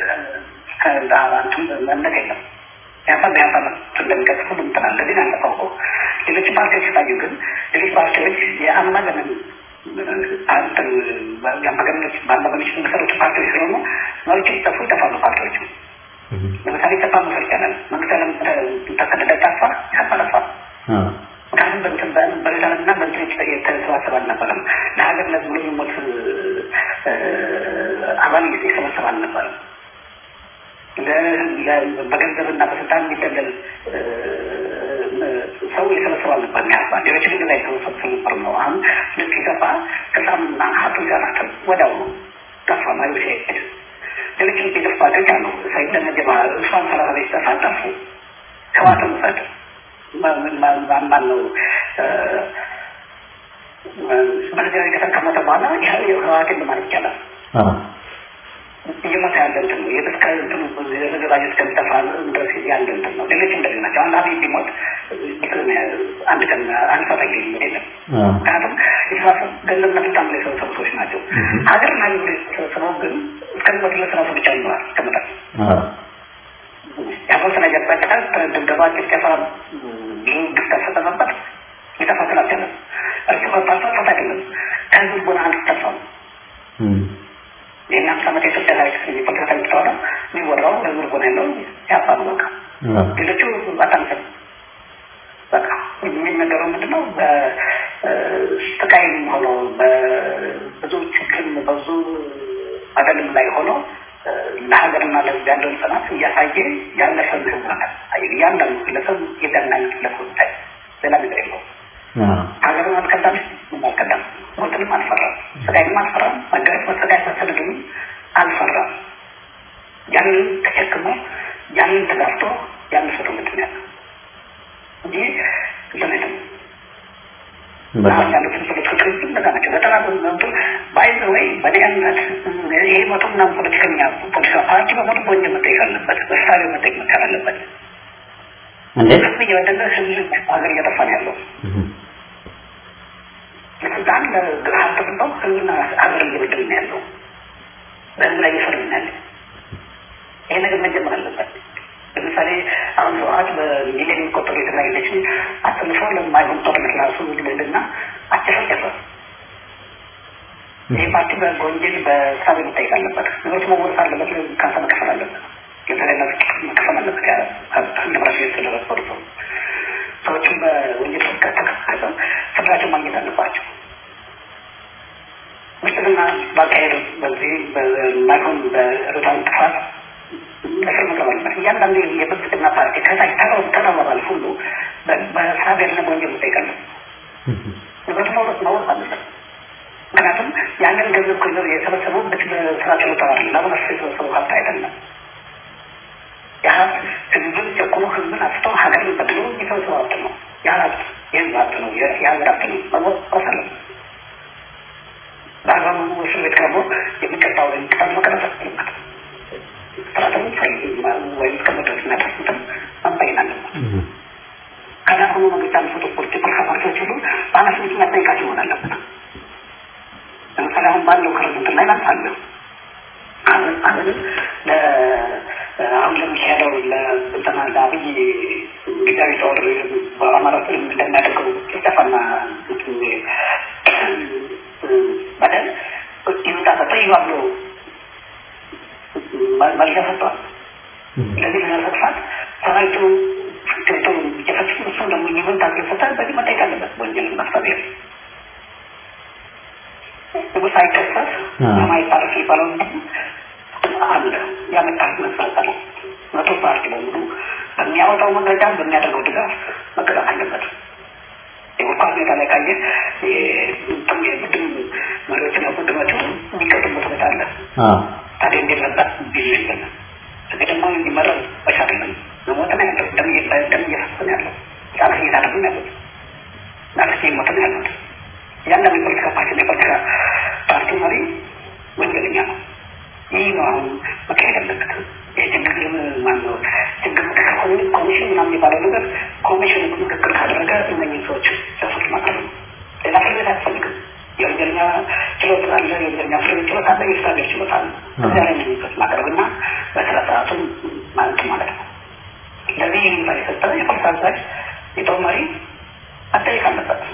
ከአንቱም እምነት የለም። ኢህአፓ በኢህአፓ እንደሚቀጥል ሁሉም እንትን አለ። ግን አንጠፋው እኮ ሌሎች ፓርቲዎች ሲታዩ ግን ሌሎች ፓርቲዎች የአምባገነን አንተን የአምባገነኖች በአምባገነኖች የሚመሰረቱ ፓርቲዎች ስለሆኑ መሪዎች ሲጠፉ ይጠፋሉ ፓርቲዎች። ለምሳሌ ኢህአፓ መውሰድ ይቻላል። መንግስት ተከደደ ጠፋ፣ ኢህአፓ ጠፋ። ምክንያቱም በእንትን በሌላና በእንትን የተሰባሰበ አልነበረም። ለሀገር ለህዝብ ብሎ የሚሞት አባል የተሰበሰበ አልነበረም። በገንዘብና በስልጣን የሚደለል ሰው የተሰበሰበ አልነበረም። ኢህአፓ ሌሎች ግን ላይ የተሰበሰቡ ነበር ነው። አሁን ልክ ሲጠፋ ከሳምና ሀብቱ ጋር ወዲያው ጠፋ ማለት ሲሄድ ሌሎችም የጠፋ ደግ አሉ። ሳይደነጀባ እሷን ሰላሳ ላይ ሲጠፋ ጠፉ። ከዋተም ሰድ ማን ነው በዚህ ከተከመተ በኋላ ህዋትን ማለት ይቻላል። እየሞተ ያለ እንትን ነው የበስካይ እንትን የዘገባጅ እስከሚጠፋ ድረስ ያለ እንትን ነው። ሌሎችም እንደዚህ ናቸው። አንድ አብይ ቢሞት አንድ ቀን አንድ ሰዓት አይገኝም የለም። ምክንያቱም የተሳሰብ ገንዘብና ስልጣን ላይ ሰው ሰዎች ናቸው። ሀገር ና ሰው ግን እስከሚሞት ድረስ ራሱ ብቻ ይኖራል እስከመጣል ያፈሰነ ጀባጭታ ድብደባ ጭፍጨፋ ግፍ ተፈጸመበት የጠፋ ስላልቻለ እርሱ ከፓርታ ፈታ አይደለም ከህዝብ ጎና አንድ ተጠፋው የእናም ሰመት የኢትዮጵያ ታሪክ የፖለቲካ ታሪክ ተዋዳ የሚወራው ህዝብ ጎና ያለው ያፋሉ በቃ ሌሎቹ በጣም በቃ የሚነገረው ምንድነው በስቃይም ሆኖ በብዙ ችግርም በብዙ አደልም ላይ ሆኖ ለሀገርና ለህዝብ ያለውን ጽናት እያሳየ ያለፈ ህዝብ ናት። እያንዳንዱ ግለሰብ የዳናኝ ግለሰብ ታይ ሌላ ነገር የለውም። ሀገርን አልቀዳም አልቀዳም ሞትንም አልፈራም፣ ስቃይንም አልፈራም፣ መገረፍ መሰቃየት መሰደድም አልፈራም። ያንን ተሸክሞ ያንን ተጋፍቶ ያለፈ ትውልድ ነው ያለው እንጂ ለምን በጣም ያሉት ፖለቲከኞች እንደዛ ናቸው። በጣም ብዙ ባይዘ ወይ በዲያነት ይሄ መቶና ፖለቲከኛ ፖለቲካ ፓርቲ በሞት ወንጀል መጠየቅ አለበት፣ በሳሌ መጠየቅ መቻል አለበት። እንዴት ነው የወደደ ህዝብ ሀገር እየጠፋ ነው ያለው? ስልጣን ለሀብት ብለው ህዝብና ሀገር እየበደል ነው ያለው፣ በህዝብ ላይ እየፈረድ ነው ያለው። ይሄ ነገር መጀመር አለበት። ለምሳሌ አሁን ሰዎች በሚሊዮን የሚቆጠሩ የትግራይ ልጆችን አሰልፈው ለማይሆን ጦርነት ራሱ ልልና አጨፈጨፈ። ይህ ፓርቲ በወንጀል በሳብ መጠየቅ አለበት። ነገሮች መወረስ አለበት። ካሳ መከፈል አለበት። የተለያዩ መከፈል አለበት። ያ ንብረት የተደረሰ ሰዎችን በወንጀል ከተከሰሱ ፍርዳቸው ማግኘት አለባቸው። ብልጽግና ባካሄደው በዚህ በማይሆን በሩታን ጥፋት ለፍርድ መቅረብ አለበት። እያንዳንዱ የብልጽግና ፓርቲ ከታች ተራው ተራባል ሁሉ በሳቢያና በወንጀል ይጠይቃል። ንብረት መውረስ መውረስ አለበት። ምክንያቱም ያንን ገንዘብ ገንዘብ የሰበሰበው በስራ ችሎታዋል ለአሁን የሰበሰበው ሀብት አይደለም። ያ ህዝብን ጨቁኖ ህዝብን አፍቶ ሀገርን በድሎ የሰበሰበው ሀብት ነው። ያ ሀብት የህዝብ ሀብት ነው። የሀገር ሀብት ነው። መወቀስ አለበት። በአግባቡ እስር ቤት ቀርቦ የሚቀጣው ቅጣት መቀጣት አለበት። ስርዓቱን ወይም ከመድረስ እናደርስበትም ማንበይን አለበት። ከዚያ ሆኖ መንግስት አንስቶ ፖለቲካል ፓርቲዎች ሁሉ በኃላፊነት መጠየቃቸው ይሆን አለበት። ለምሳሌ አሁን ባለው ክርምት ላይ ላንሳለ አሁን አሁን አሁን ለሚካሄደው ለስልጠና ለአብይ ጊዜያዊ ጦር በአማራ ክልል እንደሚያደርገው ጭፍጨፋና በደል ይሁዳ ተጠይዋ ብሎ መልስ ሰጥቷል። ለዚህ ለመጥፋት ሰራዊቱ ፍትቶ የፈጸመው እሱ ደግሞ ይሁን ታገሰታ በዚህ መጠየቅ አለበት። ወንጀል ማስተባበያ ወሳ አይከሰስ ማይታረፍ ይባላል አለ ያመጣው መሰለኝ መቶ ፓርቲ በሙሉ በሚያወጣው መግለጫ በሚያደርገው ድጋፍ መቀጣት አለበት። የወጣው ሜዳ ላይ ካየ የቡድን መሪዎችና ቡድኖቹ የሚቀጥሉት ሁኔታ አለ። ታዲያ እንዴት ነበር ቢልልን እዚህ ደግሞ እንዲመረው በሻለንም ለሞተና ደም ደም እየፈሰሰ ያለው ጫፍ እየታደጉ ያሉት ናክሲ ሞተና ያሉት ያንን የፖለቲካ ፓርቲ የፖለቲካ ፓርቲ መሪ ወንጀለኛ ነው። ይህ ነው አሁን መካሄድ ያለበት። የችግር ማነው ችግር ከሆነ ኮሚሽን ምናምን የሚባለው ነገር ኮሚሽን ምክክር ካደረገ እነዚህ ሰዎች ለፍርድ ማቅረብ ነው። ሌላ ፍርድ ቤት አያስፈልግም። የወንጀለኛ ችሎት አለ፣ የወንጀለኛ ፍርድ ችሎት አለ፣ የፍርድ ቤት ችሎት አለ። እዚያ ላይ እነዚህ ሰዎች ማቅረብና በስራ ሰዓቱን ማለት ማለት ነው። ለዚህ ይህን የሰጠ የፖሊስ አዛዥ የጦር መሪ መጠየቅ አለበት።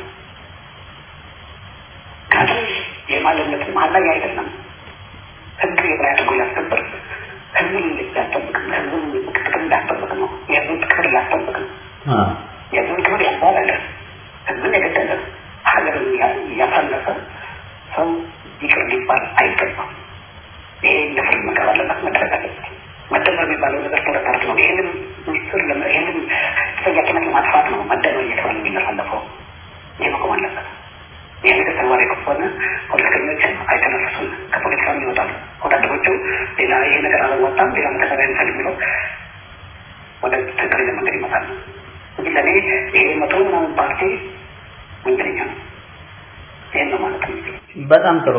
ካድሬ የማለነት መሀል ላይ አይደለም። ህግ የበላይ አድርጎ ያስከብር፣ ህዝብን ሊያስጠብቅ፣ ህዝብን ጥቅም ሊያስጠብቅ ነው። የህዝብን ጥቅም ሊያስጠብቅ ነው። የህዝብን ክብር ያባላል። ህዝብን የገደለ ሀገርን ያሳለፈ ሰው ይቅር ሊባል አይገባም። ይሄ ለፍርድ መቅረብ አለበት፣ መደረግ አለበት። መደመር የሚባለው ነገር ተረታርት ነው። ይህንን ሚስጥር ይህንን ተጠያቂነት ለማጥፋት ነው መደመር እየተባለ የሚለፈለፈው። ይህ መቆም አለበት። ይህ ነገር ተግባራዊ ከሆነ ፖለቲከኞችን አይተነፍሱም፣ ከፖለቲካ ይወጣሉ። ወታደሮቹ ሌላ ይሄ ነገር አላዋጣም፣ ሌላ መተግበሪያ እንፈልግ ብለው ወደ ትክክለኛ መንገድ ይመጣሉ። እንግዲህ ለእኔ ይሄ መቶ ምናምን ፓርቲ ወንጀለኛ ነው። ይህን ነው ማለት ነው። በጣም ጥሩ።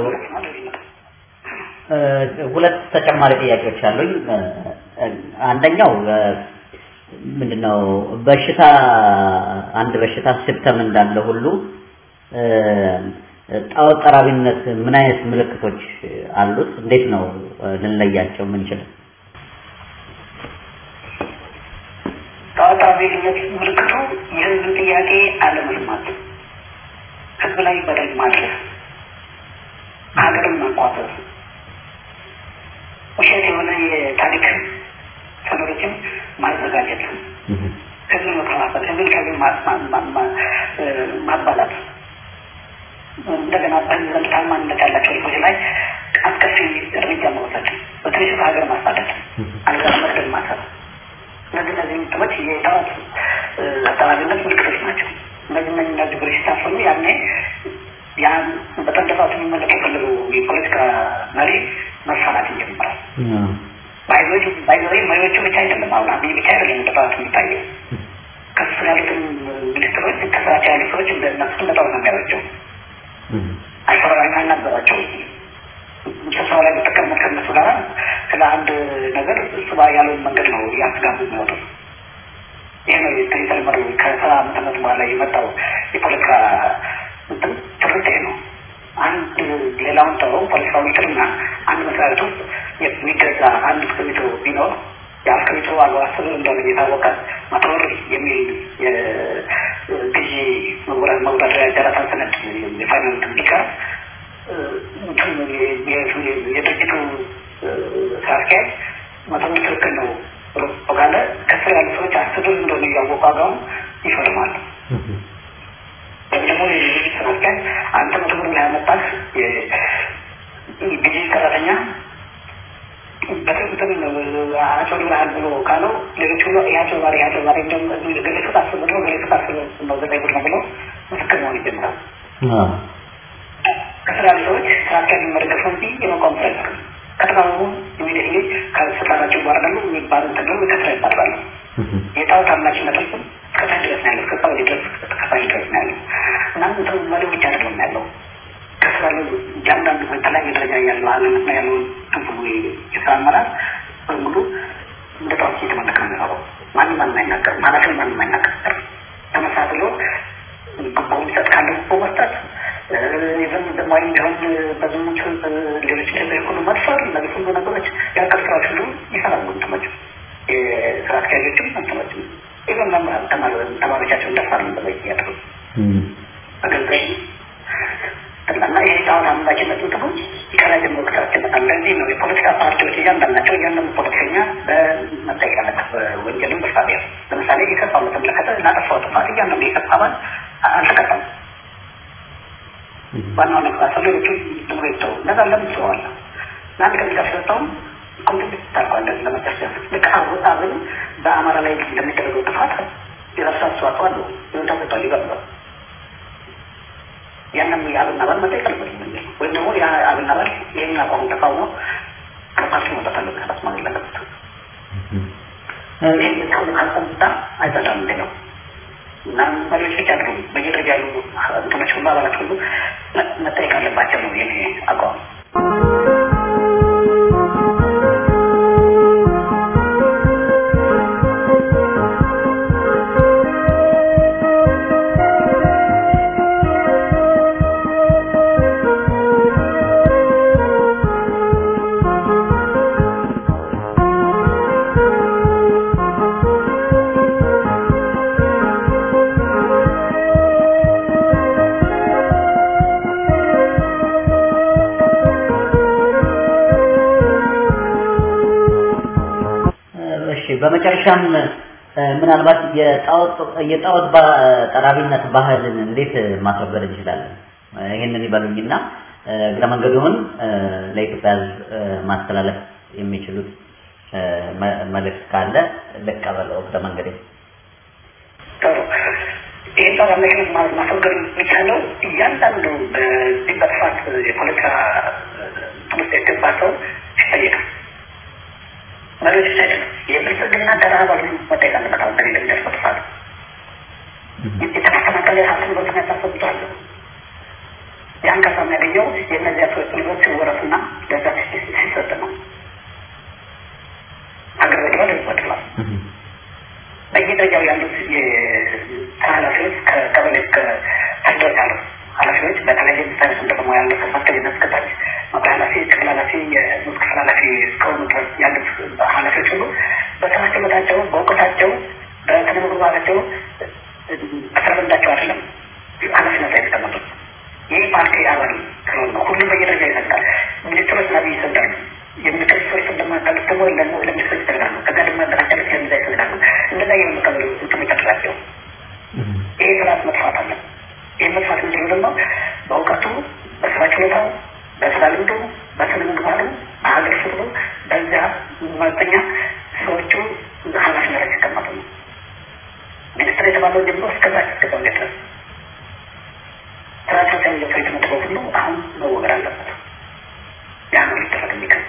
ሁለት ተጨማሪ ጥያቄዎች አሉኝ። አንደኛው ምንድነው በሽታ አንድ በሽታ ሲስተም እንዳለ ሁሉ ጣዖት ጠራቢነት ምን አይነት ምልክቶች አሉት? እንዴት ነው ልንለያቸው የምንችለው? ጣዖት ጠራቢነት ምልክቱ የህዝብ ጥያቄ አለመስማት፣ ህዝብ ላይ በደል ማድረስ፣ ሀገርን ማቋጠር፣ ውሸት የሆነ የታሪክ ሰነዶችን ማዘጋጀት፣ ህዝብን መከፋፈል፣ ህዝብን ከህዝብ ማባላት፣ እንደገና በህዝብ ዘንድ ታማኝነት ያላቸው ልጆች ላይ አስከፊ እርምጃ መውሰድ፣ በትንሹ ሀገር ማሳደድ፣ አልጋ መግደል ማሰብ፣ እነዚህ እነዚህ ምጥቦች የጣዖት ጠራቢነት ምልክቶች ናቸው። እነዚህ እነዚህ ነገሮች ሲታፈኑ ያኔ ያን በጣም ደፋት የሚመለክ የፈለጉ የፖለቲካ መሪ መሳላት ይጀምራል። ባይዞች ባይዞች መሪዎቹ ብቻ አይደለም፣ አሁን አብይ ብቻ አይደለም ደፋት የሚታየው። ከሱ ያሉትን ሚኒስትሮች ከስራቸው ያሉ ሰዎች እንደነሱ እንደጣው ነው የሚያደርገው። አይፈራራኝ አናገራቸው ስብሰባ ላይ በተቀመጥ ከነሱ ጋር ስለ አንድ ነገር እሱ ያለውን መንገድ ነው ያስጋቡ የሚወጡ። ይህ ነው የተለመደው ከሰባ አመት ዓመት በኋላ የመጣው የፖለቲካ እንትን ትርቴ ነው። አንድ ሌላውን ተወው ፖለቲካዊ ትርና አንድ መስሪያ ቤት ውስጥ የሚገዛ አንድ እስክሪብቶ ቢኖር ያ እስክሪብቶ ዋጋው አስር ብር እንደሆነ እየታወቀ መቶ ብር የሚል ግዢ መወዳደሪያ ጨረታ ሰነድ የፋይናንስ ቢቀር የድርጅቱ ስራ አስኪያጅ መቶ ብር ትክክል ነው ብሎ ካለ ከስር ያሉ ሰዎች አስር ብር እንደሆነ እያወቁ ዋጋውን ይፈርማሉ። ደግሞ የዚህ ሰራተኛ አንተ ምትምር ላይ ያመጣህ የግዢ ሰራተኛ በትክክል አጭበርብረሃል ብሎ ካለው ሌሎች ሁሉ ያጭበርባሪ ያጭበርባሪ እንደውም ገለጽ ታስብ ነው ገለጽ ታስብ ነው ዘጠኝ ብር ነው ብሎ ምስክር መሆን ይጀምራል። ከስራ ሰዎች ስራቸውን መደገፍ እንጂ የመቆም ነገር ከተማው ኢሚዲየትሊ ከስራቸው ጋር ደግሞ የሚባሉ ተገሩ ከስራ ይባላሉ። የታው ታማኝነት ነው ከታች ድረስ ያለው ከታው ድረስ ከታች ድረስ ያለው እና እንትን ማለት ብቻ አይደለም ያለው ከስራ ላይ ጃንዳንዱ በተለያየ ደረጃ ያለው አለምና ያለው ትንፉ ይሳመራ በሙሉ እንደታው እየተመለከተ ነው። ማንም ማንም አይናገር ማለት ነው ማንም አይናገር ተመሳስሎ ግቦውን ይሰጣል በመስጠት even the mind down በዝሙት ሌሎች ላይ ሁሉ መጥፋት ለዚህ ሁሉ ነገሮች ያከፍራሉ ሁሉ ይሰራሉ ተመጭ የስራ አስኪያጆችም ተመጭ even መምህራን ተማሪዎች ተማሪዎቻቸው እንደፋሉ በየያቱ አገልጋይ እና ይሄ ታውን አማካኝነት ነው ይከራይ ደግሞ ከታቸው እንደዚህ ነው የፖለቲካ ፓርቲዎች እያንዳንዳቸው እያንዳንዱ ፖለቲከኛ በመጠየቅ አለበት ወንጀልን በሳቢያ ለምሳሌ የከፋው ተመለከተ ላጠፋው ጥፋት እያንዳንዱ የከፋባል አልተቀጣም ባናው ነው አሰለቹ ትምሬቶ ነገር ለምትሰዋል ናን ከሚከፍተው ኮምፒውተር ታቋለ ለመጨረስ ለካው ታብን በአማራ ላይ እንደሚደረገው ጥፋት የራሳቸው አስተዋጽኦ አለው እንደተጠጣው ይገባል ያንን ያለና ባልመጣ ይቀርባል ወይ ደግሞ ያ አብናባል ይሄን አቋም ተቃውሞ ከፓርቲ መውጣት አለበት ማለት ለበት ይሄን ከሁሉ ካልተመጣ አይተዳም እንደው እና ማለት ይቻላል በየደረጃ ያሉ እንትኖች ሁሉ አባላት ሁሉ መጠየቅ አለባቸው ነው የኔ አቋም። በመጨረሻም ምናልባት የጣውት የጣውት በጠራቢነት ባህልን እንዴት ማስወገድ እንችላለን? ይሄንን ይበሉኝና ግራ መንገዱን ለኢትዮጵያ ማስተላለፍ የሚችሉት መልእክት ካለ ለቀበለው ግራ መንገዴ ይሄን ታላላቅ ማለት ማስወገድ የሚቻለው እያንዳንዱ በዲፓርትመንት የፖለቲካ ትምህርት የተባለው ይጠየቃል። ማለት ይችላል የብልጽግና ተራባሉ መጠየቅ አለበት አሁን ከሌለ እንደፈጥፋል የተከታተለ ሀሳብ በተነሳበት ያን ከሰማ ያገኘው የነዚያ ሰዎች ልጆች ወረፍና ለዛ ሲሰጥ ነው አገር ወዲያ ይወጣል በየደረጃው ያሉት የኃላፊዎች ከቀበሌ ከታደጋሉ ኃላፊዎች በተለይ ሳይንስ ደግሞ ያለው ከፍተኛ ከታች ማባላፊ ክላላፊ የሙስክ ክላላፊ እስካሁን ድረስ ያሉት ኃላፊዎች ሁሉ በተመሳሳይ በእውቀታቸው በተመግባባቸው አስተዳደራቸው አይደለም ኃላፊነት ላይ ተቀምጠው ይህ ፓርቲ አባል ከሆነ ሁሉ በየደረጃ ይሰጣል ሚኒስትሮች ላይ ይሰጣል የሚከሰሱ እንደማታውቁ ደግሞ ለምን ለምሳሌ ይሰጣሉ ከጋድማ ደረጃ ለምን ይሰጣሉ እንደዛ የሚቀበሉ እንትምታቸው ይሄ ስርዓት መጥፋት አለ ይሄ መጥፋት ምንድነው ደግሞ በእውቀቱ በስራ ችሎታው በስራ ልምዱ በስነ ምግባሩ በሀገር ፍቅሩ በዛ ማጠኛ ሰዎቹ ኃላፊነት ላይ ተቀምጠው ነው ሚኒስትር የተባለው ደግሞ እስከዛች እስከዛው ድረስ ስራቸው ለፈይት መጥተው ሁሉ አሁን መወገድ አለበት ያን ሊተፈት የሚገባ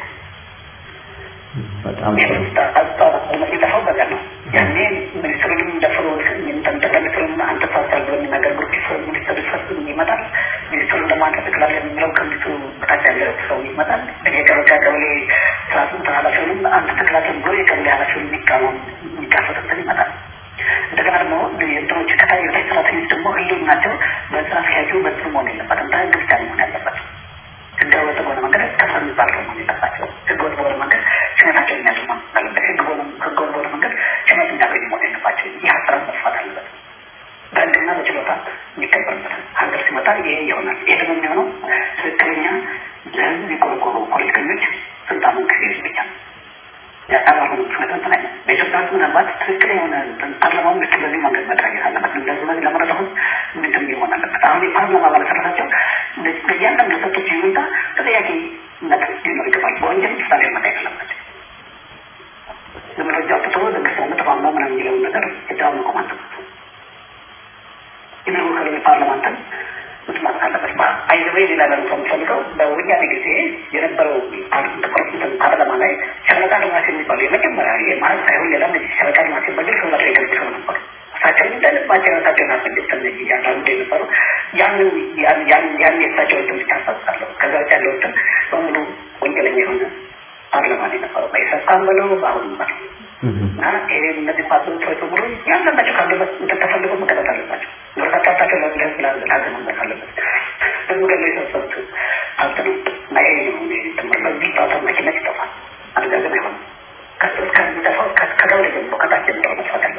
በጣም ታጣጣ ለሚታፈው በቃ ነው ያኔ ሚኒስትሩን እንደፈሩ እንደተንተረተሩና አንተ ታሳል ብሎ የሚናገር ግሩፕ ሰው ሚኒስትር ፈርስ ይመጣል ሚኒስትሩን ለማንተ ተክላለ የሚለው ከሚቱ በታች ያለው ሰው ይመጣል የቀረጫ ቀበሌ ስራቱን ተላላፊውን አንተ ተክላለ ብሎ የቀበሌ ኃላፊውን የሚቃወም የሚጋፈጥበት ይመጣል እንደገና ደግሞ የእንትኖች ከታይ የታይ ሰራተኞች ደግሞ ህልም ናቸው በስራ ሲያዩ በጥሩ መሆን የለበትም ታንክ ብቻ መሆን ያለበት ህገወጥ በሆነ መንገድ ከፈር የሚባለው መሆን የለባቸው ህገወጥ በሆነ መንገድ ችመታቸው የሚያገኙ አለበት ህገወጥ በሆነ መንገድ ችመት የሚያገኙ መሆን የለባቸው ይህ አሰራር መጥፋት አለበት በህግና በችሎታ የሚከበርበት ሀገር ሲመጣ ይሄ ይሆናል ይሄ ደግሞ የሚሆነው ትክክለኛ ለህዝብ የቆረቆሩ ፖለቲከኞች ስልጣኑን ከሄዱ ብቻ ያታባሩ ፍነተን ላይ በኢትዮጵያ ምናልባት ትክክል የሆነ ፓርላማውን ልክ በዚህ መንገድ መደራጀት አለበት ላለን ፈልገው በወያኔ ጊዜ የነበረው ፓርላማ ፓርላማ ላይ ሸለቃ ልማት የሚባለው የመጀመሪያ የማለት ሳይሆን ሌላ ሸለቃ ልማት የሚባለው ሰው ላይ ገልጸው ነበር። እሳቸው እንደልባቸው ታገና ፈንድተን እያንዳንዱ የነበሩ ያንን ያን ያን ያን የሳቸውን ትምህርት ያሳሳሉ። ከዛ ውጭ ያለውትን በሙሉ ወንጀለኛ የሆነ ፓርላማ ላይ ነበሩ። በይሰጣም ብለው በአሁኑ ማለት እና ይሄ እነዚህ ፓርቲዎች በሙሉ ያንዳንዳቸው ካለበት ተፈልገው መቀጠል አለባቸው። ወርካታቸው ለግለጽ ላዘም መካለበት ብዙ ገለ የተሰጡ አጥሩ ማይ ነው ተመረጠ ቢታታ መኪና ይጠፋል አልጋገን አይሆን ከዚህ ከሚጠፋው ከዳው ላይ ደግሞ ከታችን ነው ተፈታለ።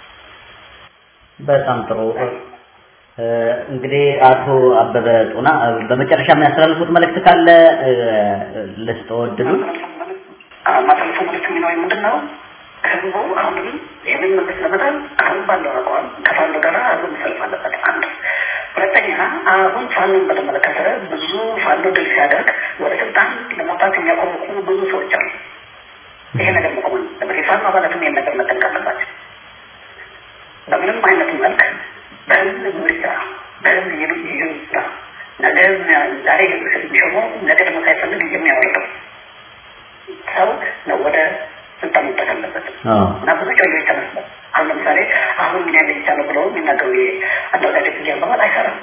በጣም ጥሩ እንግዲህ አቶ አበበ ጡና በመጨረሻ የሚያስተላልፉት መልእክት ካለ ለስተው እድሉ ማተልፈው መልእክት ነው ምንድነው? ከህዝቡ አሁን ይህንን መንግስት ለመጣል አሁን ባለው አቋም ከፋኖ ጋር አብሮ መሰለፍ አለበት። አንድ ሁለተኛ አሁን ፋኖን በተመለከተ ብዙ ፋኖ ድል ሲያደርግ ወደ ስልጣን ለመውጣት የሚያቆሙ ብዙ ሰዎች አሉ። ይሄ ነገር መቆም ለምን ፋኖ አባላትም ይሄን ነገር መጠንቀቅ አለባቸው። በምንም አይነት መልክ በህዝብ ምርጫ በህዝብ ይሁንታ ነገር ዛሬ ሲሾሙ ነገ ደግሞ ሳይፈልግ የሚያወርደው ሰው ነው ወደ ስልጣን መጣት አለበት። እና ብዙ ጨዋታዎች ተነስተው አሁን ለምሳሌ አሁን ምን ያለ ይቻላል ብለው የሚናገሩ የአደረጃጀት ጀምሮ አይሰራም።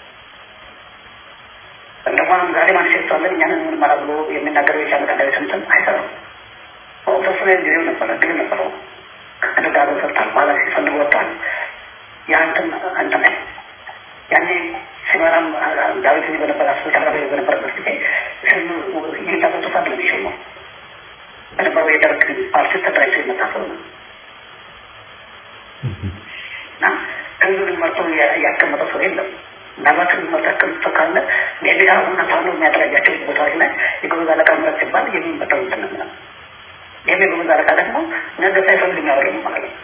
እንደማንም ዛሬ ማንሸት አለ እኛንን ምን ማለት ብሎ የሚናገረው የቻለ ታዲያ ሰምተን አይሰራም። ኦፕሬሽን ጊዜው ነበር ግን ነበር ከደጋሩ ሰርታል ባላ ሲፈልግ ወጣል ያንተን አንተን ያኔ ሲመራም ዳዊት በነበረ አስፈላጊ ነገር በነበረበት ጊዜ ይታወቁ ታዲያ ነው በነበረው የደርግ ፓርቲ ተደራጅቶ የመጣው ነው እና ከዚህ መርጦ ያከመጠው ሰው የለም። ምናልባት መጠቀም ካለ ሜዲያ እና ታኑ የሚያደራጃቸው ቦታዎች ላይ የጎበዝ አለቃ ምረት ሲባል የሚመጣው እንትን ነው። የጎበዝ አለቃ ደግሞ ነገ ሳይፈልግ የሚያወሩ ማለት ነው።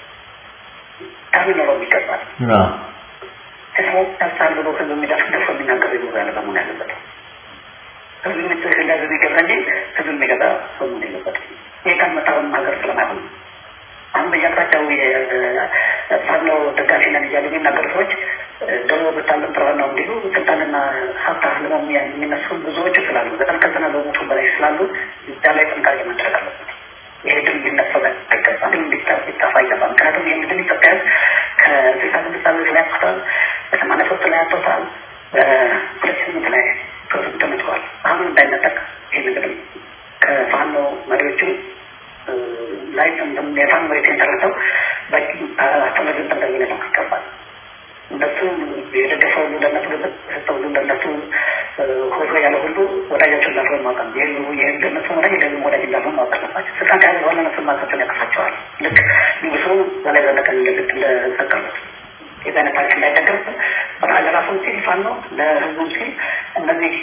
ታሚ ነው የሚገባል ሰው ታሳልሎ ከሚዳፍ ደፍ የሚናገር የጎበዝ አለቃ መሆን ያለበት ከዚህ ምትህ እንደዚህ ይገባል ከዚህ የሚገባ ሰው ነው ያለበት። የካን መታወም ሀገር ስለማይሆን አሁን በየአቅጣጫው የፋኖ ደጋፊ ነን እያሉ የሚናገሩ ሰዎች ደግሞ በታለም ጥረው ነው እንዲሉ ስልጣንና ሀብት አስልመው የሚነሱ ብዙዎች ስላሉ በጣም ከዘና በሞቱ በላይ ስላሉ እዛ ላይ ጥንቃቄ ማድረግ አለበት። ይሄ ድል ሊነሳው አይገባም። እንዲታፍ ይታፋ አይገባም። ምክንያቱም ይህ ምድል ኢትዮጵያ ከስልሳ ስድስት ዓመት ላይ አጥቷል። በሰማንያ ሶስት ላይ አጥቷል። በሁለት ስምንት ላይ ፕሮሰስ ተመቷል። አሁን እንዳይነጠቅ ይሄ ነገር ከፋኖ መሪዎቹ ላይ እንደምንያታን ወይ ተንተረተው በቂ አስተማሪን ተንተረተው ነው ይገባል። እነሱ የደገፈው እንደነሱ ሰው እንደነሱ ሆሮ ያለ ሁሉ ወዳጃቸው እንዳልሆነ ማውጣት የሉ የእነሱ ወዳጅ ደግሞ ወዳጅ እንዳልሆነ ማውጣት አለባቸው። ስልጣን ካለ በኋላ እነሱ ማሳቸውን ያቅፋቸዋል። ልክ ንጉሱ በላይ ዘለቀን ልክ እንደሰቀሉት የዛነታችን ላይ ተገርፍ በጣም ለራሱን ሲል ፋኖ ለህዝቡም ሲል እነዚህ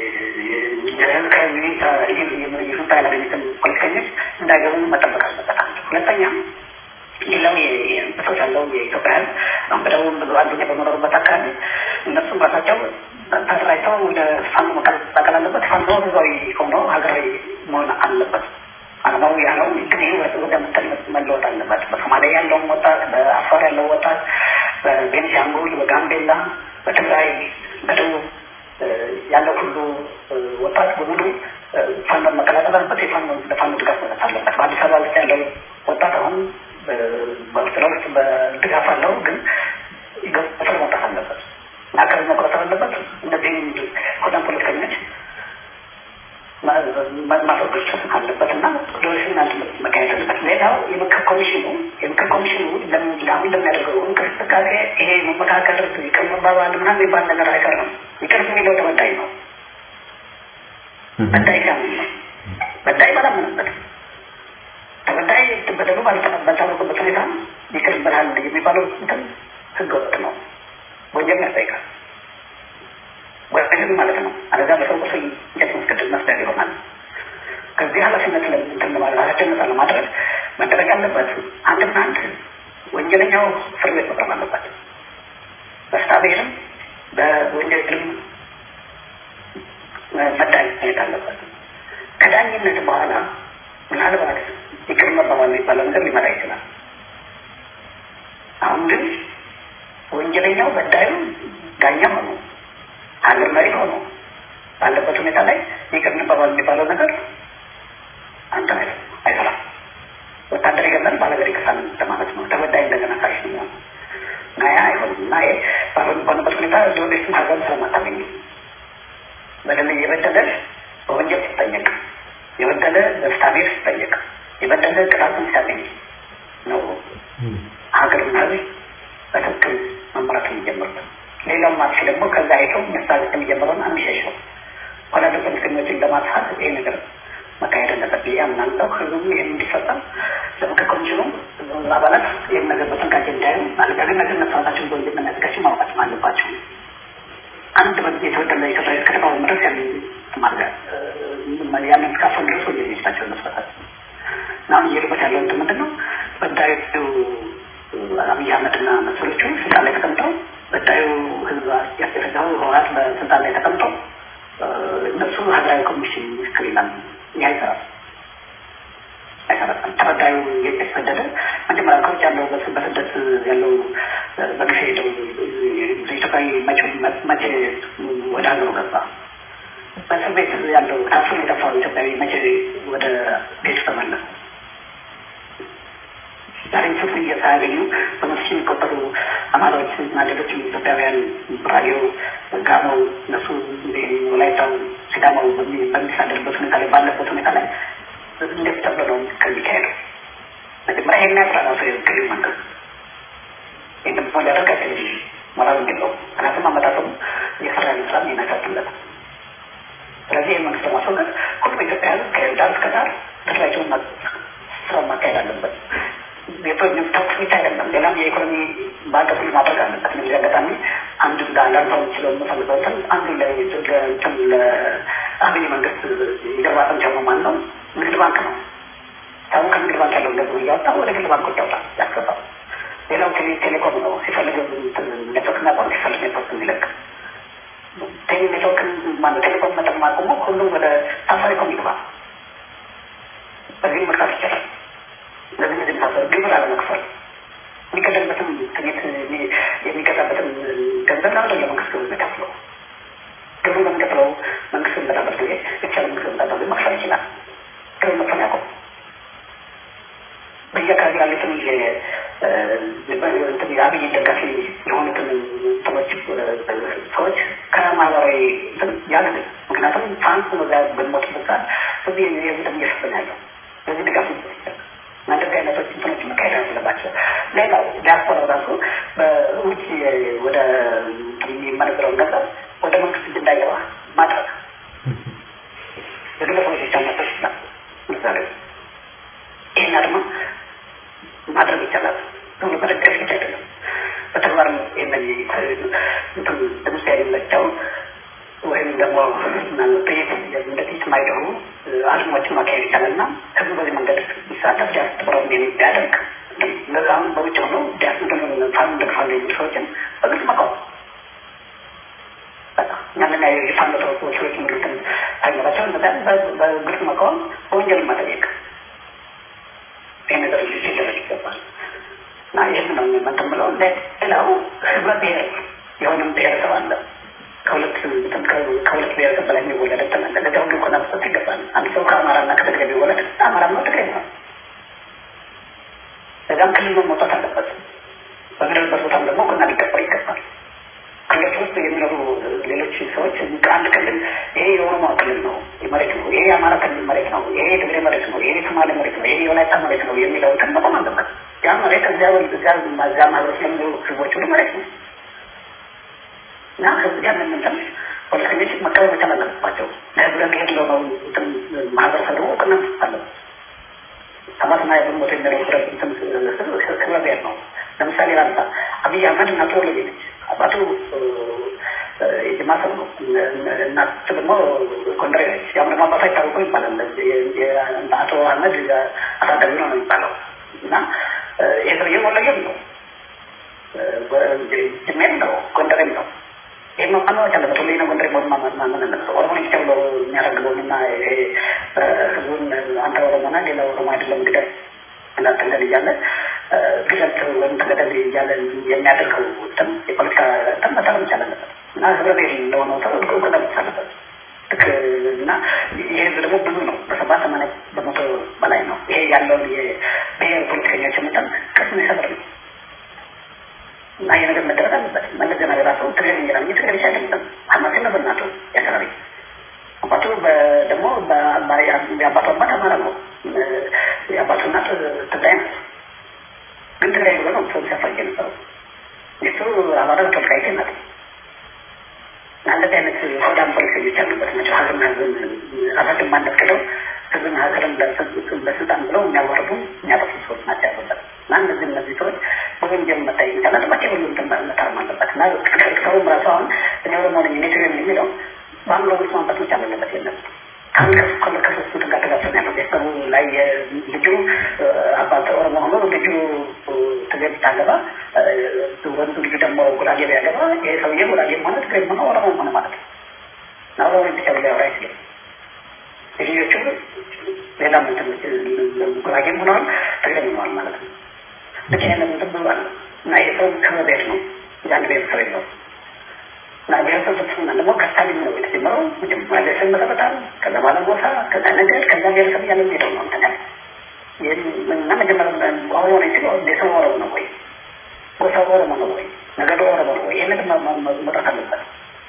የህዝብ ይሁንታ ያላገኙትን ፖለቲከኞች እንዳይገቡ መጠበቅ አለበት። ሁለተኛ ሌላው የሰዎች ያለው የኢትዮጵያ ህዝብ አሁን በደቡብ ብዙ አንደኛ በመኖሩበት አካባቢ እነሱም ራሳቸው ተደራጅተው ወደ ፋኖ መቀላቀል አለበት። ፋኖ ህዝባዊ ሆኖ ሀገራዊ መሆን አለበት። አለማው ያለው ግን ይሄ ወደ መተልመት መለወጥ አለበት። በሶማሊያ ያለው ወጣት፣ በአፋር ያለው ወጣት፣ በቤኒሻንጉል፣ በጋምቤላ፣ በትግራይ፣ በደቡብ ያለው ሁሉ ወጣት በሙሉ ፋኖ መቀላቀል አለበት። የፋኖ ለፋኖ ድጋፍ መስጠት አለበት። በአዲስ አበባ ውስጥ ያለው ወጣት አሁን በስራዎች በድጋፍ አለው ግን ይገፋል መጣት አለበት። ናከር መቆጣጠር አለበት። እንደዚህ ኮዳን ፖለቲከኞች ማስወገድ አለበትና ዶሽን አንድ መካሄድ አለበት። ሌላው የምክር ኮሚሽኑ የምክር ኮሚሽኑ ለምን እንደሚያደርገው እንቅስቃሴ ይሄ መመካከር ይቀመባባል ምናምን የሚባል ነገር አይቀርም። ይቅርብ የሚለው ተበዳይ ነው። በዳይ ካም በዳይ ባላምንበት ተበዳይ በደሉ ባልታወቀበት ሁኔታ ይቅርብናል የሚባለው እንትን ህገወጥ ነው። ወንጀል ያጠይቃል። ወንጀል ማለት ነው። አለዛ በሰው ቁስል እንደምትከደል መስደድ ይሆናል። ከዚህ ኃላፊነት ለምንትን ለማድረግ ለማድረግ መደረግ ያለበት አንድና አንድ ወንጀለኛው ፍርድ ቤት መቅረብ አለበት። በስታቤልም በወንጀልም መዳኘት አለበት። ከዳኝነት በኋላ ምናልባት ይቅር መባባል የሚባለው ነገር ሊመጣ ይችላል። አሁን ግን ወንጀለኛው በዳዩ ዳኛ ሆኖ ሀገር መሪ ሆኖ ባለበት ሁኔታ ላይ ይቅርብ ባባል የሚባለው ነገር አንተ አይሰራም። ወታደር ይገዛል ባለገሪ ከሳን ለማለት ነው። ተበዳይ እንደገና ካሽ ነው ናያ አይሆንም። ናያ ባሮን ባለበት ሁኔታ ጆዴስ ማገም ስለማታገኝ በደል እየበደለ በወንጀል ሲጠየቅ የበደለ በስታቢር ሲጠየቅ የበደለ ቅጣቱን ሲያገኝ ነው ሀገርና ህዝብ በትክክል መምራት የሚጀምሩት። ሌላው ማጥፊ ደግሞ ከዛ አይተው መሳለጥ የሚጀምረውን አንሸሸው ወላደ ተንከኞችን ለማጥፋት ይሄ ነገር መካሄድ አለበት ያምናለው። ህዝቡ ይሄን እንዲፈጸም ለምከኮንጅኑ አባላት ይሄን ነገር በተንካጅ እንዳዩ ማለት ግን ነገር መሳታቸው ወንጀል መናገራቸው ማውጣት አለባቸው። አንድ በዚህ የተወደለ ኢትዮጵያ ከተባው ምድር ያለ ማለት ማለት ያንን ካፈን ድረስ ወደ ይስታቸው መስፈታት ነው ይሄድበት ያለው ምንድነው በዳዩ አብይ አህመድና መሰሎቹ ስልጣን ላይ ተቀምጠው በዳዩ ህዝብ ያስተዳደሩ ሆራት በስልጣን ላይ ተቀምጠው እነሱ ሀገራዊ ኮሚሽን ይስከሪላል ያይሰራ አይሰራ ተበዳዩ የተሰደደ መጀመሪያ ከውጭ ያለው በስደት ያለው በግፍ ሄደው ኢትዮጵያዊ መቼ መቼ ወደ ሀገሩ ገባ በእስር ቤት ያለው ታፍኖ የጠፋው ኢትዮጵያዊ መቼ ወደ ቤት ተመለሰ። ዛሬ ፍትህ እየሳያገኙ በመስኪን የሚቆጠሩ አማራዎች እና ሌሎችም ኢትዮጵያውያን ራዲዮ ጋሞ እነሱ ወላይታው ሲዳማው በሚሳደርበት ሁኔታ ላይ ባለበት ሁኔታ ላይ እንዴት ተብሎ ነው ከሚካሄደው? መጀመሪያ ይሄን ያስራራ ሰው የግል መንግስት ይህን ብሎ ሊያደርግ አይችልም። ሞራል የለውም። ምክንያቱም አመጣጡም እየሰራ ያለ ስራ የሚነሳትለት። ስለዚህ ይህ መንግስት ለማስወገድ ሁሉም ኢትዮጵያ ህዝብ ከዳር እስከ ዳር ትግራቸውን ስራ ማካሄድ አለበት። የኢኮኖሚ ታክስ ብቻ አይደለም፣ ሌላም የኢኮኖሚ ማዕቀፍ ማድረግ አለበት። ለዚህ አጋጣሚ አንዱ እንዳንዳንተው የሚችለው የምፈልገውትን አንዱ ለአብይ መንግስት ይገባትን ጀምሮ ማለት ነው ንግድ ባንክ ነው። ታሁን ከንግድ ባንክ ያለው ገንዘብ እያወጣ ወደ ግል ባንኮች ያወጣ ያስገባል። ሌላው ቴሌኮም ነው። ሲፈልግ ኔትወርክና ባንክ ሲፈልግ ኔትወርክ እንዲለቅ ቴሌኮም ማለት ቴሌኮም መጠቀም አቁሞ ሁሉም ወደ ሳፋሪኮም ይገባ። በዚህ መቅጣት ይቻላል። ለዚህ ለዚህ ታሰር ግብር አለመክፈል የሚቀደምበትም ትኝት የሚቀጣበትም ገንዘብ ነው ለመንግስት ግብር የሚከፍለው። ግብር በሚከፍለው መንግስት በሚመጣበት ጊዜ ብቻ መንግስት በሚመጣበት ጊዜ መክፈል ይችላል። ግብር መክፈል ያቆም። በየአካባቢ ያሉትን የአብይ ደጋፊ የሆኑትን ሰዎች ሰዎች ከማህበራዊ ያለ ምክንያቱም ፋንስ ነው ዛ በሞትበት ሰዓት እዚህ የዝም እየሰፈን ያለው በዚህ ድጋፍ ማድረግ አይነቶች እንትኖች መካሄድ አለባቸው። ሌላው ዲያስፖራ ራሱ በውጭ ወደ የሚመነዝረው ገንዘብ ወደ መንግስት እንዳይገባ ማድረግ የግለሰቦች ብቻ መጥተው ይችላል። ምሳሌ ይህን ደግሞ ማድረግ ይቻላል። ሁሉ በደገፍ ብቻ አይደለም፣ በተግባር የነዚህ ለምሳሌ የሚለጫው ወይም ደግሞ ጥይት እንደዚህ ማይደሩ አልሞችን ማካሄድ ይቻላልና ህዝቡ በዚህ መንገድ ይሳተፍ ዲያስፖራው የሚያደርግ ለዛም በውጭ ሆነው ዲያስፖራውን ፋን እንደፋለ ሰዎችን በግልጽ መቃወም ያንን የፋን ሰዎች ምልክትን አይኖራቸውን በግልጽ መቃወም በወንጀል መጠየቅ ይህ ነገር ሊደረግ ይገባል እና ይህን ነው የምንተምለው። ሌላው ህብረ ብሔር የሆነም ብሔረሰብ አለ ከሁለት ከሁለት ብሔረሰብ በላይ የሚወለድ ተመለ ለዚህ ሁሉ እኮ ናፍቆት ይገባል። አንድ ሰው ከአማራና ከትግሬ ቢወለድ አማራ ነው ትግሬ ነው። ለዛም ክልል መውጣት አለበት። በሚኖርበት ቦታም ደግሞ እውቅና ሊገባው ይገባል። ክልል ውስጥ የሚኖሩ ሌሎች ሰዎች ከአንድ ክልል ይሄ የኦሮሞ ክልል ነው መሬት ነው፣ ይሄ የአማራ ክልል መሬት ነው፣ ይሄ የትግሬ መሬት ነው፣ ይሄ የሶማሌ መሬት ነው፣ ይሄ የወላይታ መሬት ነው የሚለው እንትን መቆም አለበት። ያ መሬት እዚያ እዚያ እዚያ ማህበረሰብ ለሚኖሩ ህዝቦች ሁሉ መሬት ነው እና ከዚያ ምን እንትን ፖለቲከኞች መቀበል መቻል አለባቸው። ለህዝብ ብሄር ለሆነው ማህበረሰብ ደግሞ እውቅና መስጠት አለበት። ሰባትና የብሞት የሚለው ህብረት እንትን ህብረ ብሔር ነው። ለምሳሌ ላንሳ አብይ አህመድ እናቱ ወለጌ ነች። አባቱ የጅማሰብ ነው። እናቱ ደግሞ ጎንደሬ ነች። ያም ደግሞ አባቱ አይታወቅም ይባላል። አቶ አህመድ አሳዳጊ ነው ነው የሚባለው እና ይህ ሰውዬ ወለጌም ነው፣ ጅሜም ነው፣ ጎንደሬም ነው። ይህ መማማዎች አለበት። ሁሌ ነው ጎንደሬ ማመን አለበት። ኦሮሞን ብቻ ብሎ የሚያደርገውን እና ህዝቡን አንተ ኦሮሞና ሌላ ኦሮሞ አይደለም ግደል እንዳትገደል እያለ ግደል ወይም ተገደል እያለ የሚያደርገው እንትን የፖለቲካ እንትን መታረም ይቻል አለበት። እና ህብረ ብሔር እንደሆነ እውቅና መስጠት እና ይሄ ደግሞ ብዙ ነው በሰባ ሰማንያ በመቶ በላይ ነው ይሄ ያለውን የብሔር ፖለቲከኞች መጠን ከስም ይሰብር ነው እና ይሄ ነገር መደረግ አለበት መለስ ዜናዊ ራሱ ትግሬን ይላል ትግሬ ብቻ አይደለም ሐማሴን ነው በእናቱ ያሰራሪ አባቱ ደግሞ የአባቱ አባት አማራ ነው የአባቱ እናት ትግራይ ናት ግን ትግራይ ብሎ ነው ሰው ሲያፋጅ ነበረው እሱ አማራ ተወካይ ናት አንድ አይነት ሆዳም ፖለቲከኞች ያሉበት ናቸው ሀገርና ህዝብን ራሳቸውን ማንደፍቀደው ህዝብን ሀገርን በስልጣን ብለው የሚያወርዱ የሚያጠፉ ሰዎች ናቸው ያሉበት እና እነዚህ እነዚህ ሰዎች በወንጀል መታየት ይቻላል ባቸው ሁሉም መታረም አለበት እና ከሰውም ራሱ አሁን እኔ ደግሞ ነኝ እኔ ትግሬ የሚለው በአምሮ ውስጥ ማንበት ብቻ አለበት የለም ከአንድ ከሶስቱ ጋር ተጋጭተው ያለው ቤተሰቡ ላይ ልጁ አባት ኦሮሞ ሆኖ ልጁ ትግሬ ታገባ ወንዱ ልጁ ደግሞ ጉራጌ ያገባ ይሄ ሰውዬ ጉራጌ ማለት ትግሬ ሆኖ ኦሮሞ ሆነ ማለት ነው ናው ነው ብቻ ሊያወራ ይችላል ልጆቹ ሌላ ምንድን ጉራጌ ሆነዋል ትግሬ ሆነዋል ማለት ነው ብቻ ያንን ትብሏል እና ይሄ ሰው ከቤት ነው ያን ቤተሰብ ነው እና ቤተሰብ ተስፋና ደግሞ ከስታሊን ነው የተጀመረው መጀመሪያ ስም መሰረታል ከዛ በኋላ ቦታ ከዛ ነገር ከዛ ቤተሰብ ያለ ሄደው ነው እንትን ይህን እና መጀመሪያ ኦሮሞ ነው ሲለው ቤተሰብ ኦሮሞ ነው ወይ ጎሳው ኦሮሞ ነው ወይ ነገዱ ኦሮሞ ነው ወይ ይህን ነገር መውጣት አለበት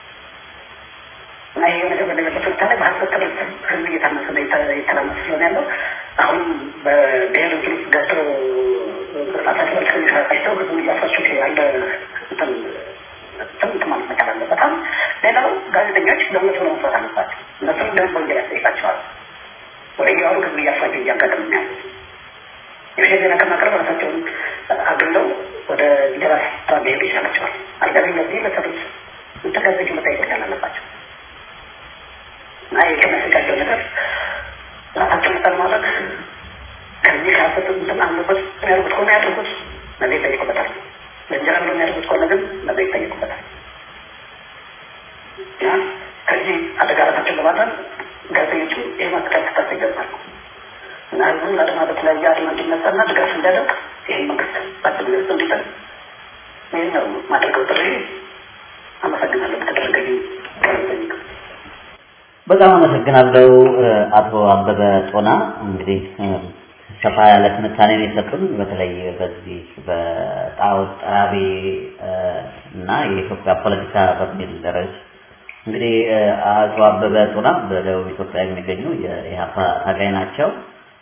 እና ይሄ ነገር በነገበት ወቅት ላይ በሀሰብ ተበልተን ህዝብ እየታመሰ የተላመሰ ስለሆነ ያለው አሁን በብሔር ውስጥ ገብቶ ራሳቸው መልክም ይሰራቸው ህዝቡ እያፋቸው ያለ እንትን ትምህርት ማለት መቻል አለበት ሌላው ጋዜጠኞች ለእውነት ሆነው መስራት አለባቸው እነሱም ደግሞ ወንጀል ያስጠይቃቸዋል ወደ እያወሩ ህዝብ እያፋቸው እያጋጠሙ ያሉት የውሸት ዜና ከማቅረብ ራሳቸውን አግለው ወደ ሌላ ስራ ቢሄዱ ይሻላቸዋል አልጋዜጠኞች ለሰሩት ተጋዜጦች መጠየቅ መቻል አለባቸው እና የከመሰጋቸው ነገር ራሳቸው መጠን ማድረግ ከዚህ ከሀሰት እንትን አለበት ያሉት ከሆነ ያድርጉት ነገ ይጠይቁበታል ለእንጀራ ብሎ የሚያደርጉት ከሆነ ግን ነገ ይጠይቁበታል እና ከዚህ አደጋ ራሳቸውን ለማድረግ ጋዜጠኞቹ ይህ ማስጠቀቅ ስታት ይገባል እና ህዝቡን ለአድማ በተለያየ አድማ እንዲነሳና ድጋፍ እንዲያደርግ ይህን መንግስት በአጭር ጊዜ ውስጥ እንዲጥል ይህን ነው ማድረገው ጥሪ አመሰግናለሁ በተደረገኝ ጋዜጠኞች በጣም አመሰግናለሁ አቶ አበበ ጦና እንግዲህ ሰፋ ያለ ትንታኔ የሰጡን በተለይ በዚህ በጣውት ጠራቢ እና የኢትዮጵያ ፖለቲካ በሚል ደረጃ እንግዲህ አቶ አበበ ጦና በደቡብ ኢትዮጵያ የሚገኙ የኢሃፓ ታጋይ ናቸው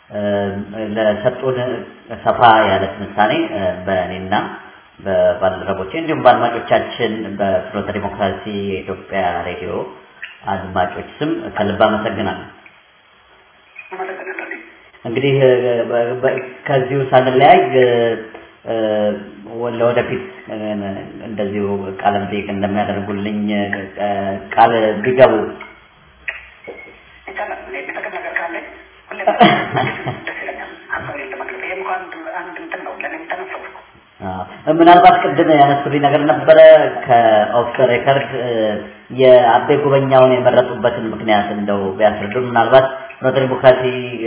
ለሰጡን ሰፋ ያለ ትንታኔ በእኔና በባልደረቦቼ እንዲሁም በአድማጮቻችን በፍኖተ ዲሞክራሲ የኢትዮጵያ ሬዲዮ አድማጮች ስም ከልብ አመሰግናለሁ እንግዲህ ከዚሁ ሳንለያይ ወደፊት እንደዚሁ ቃለ መጠይቅ እንደሚያደርጉልኝ ቃል ቢገቡ ምናልባት ቅድም ያነሱልኝ ነገር ነበረ ከኦፍ ሬከርድ የአቤ ጉበኛውን የመረጡበትን ምክንያት እንደው ቢያስረዱን ምናልባት ፍኖተ ዲሞክራሲ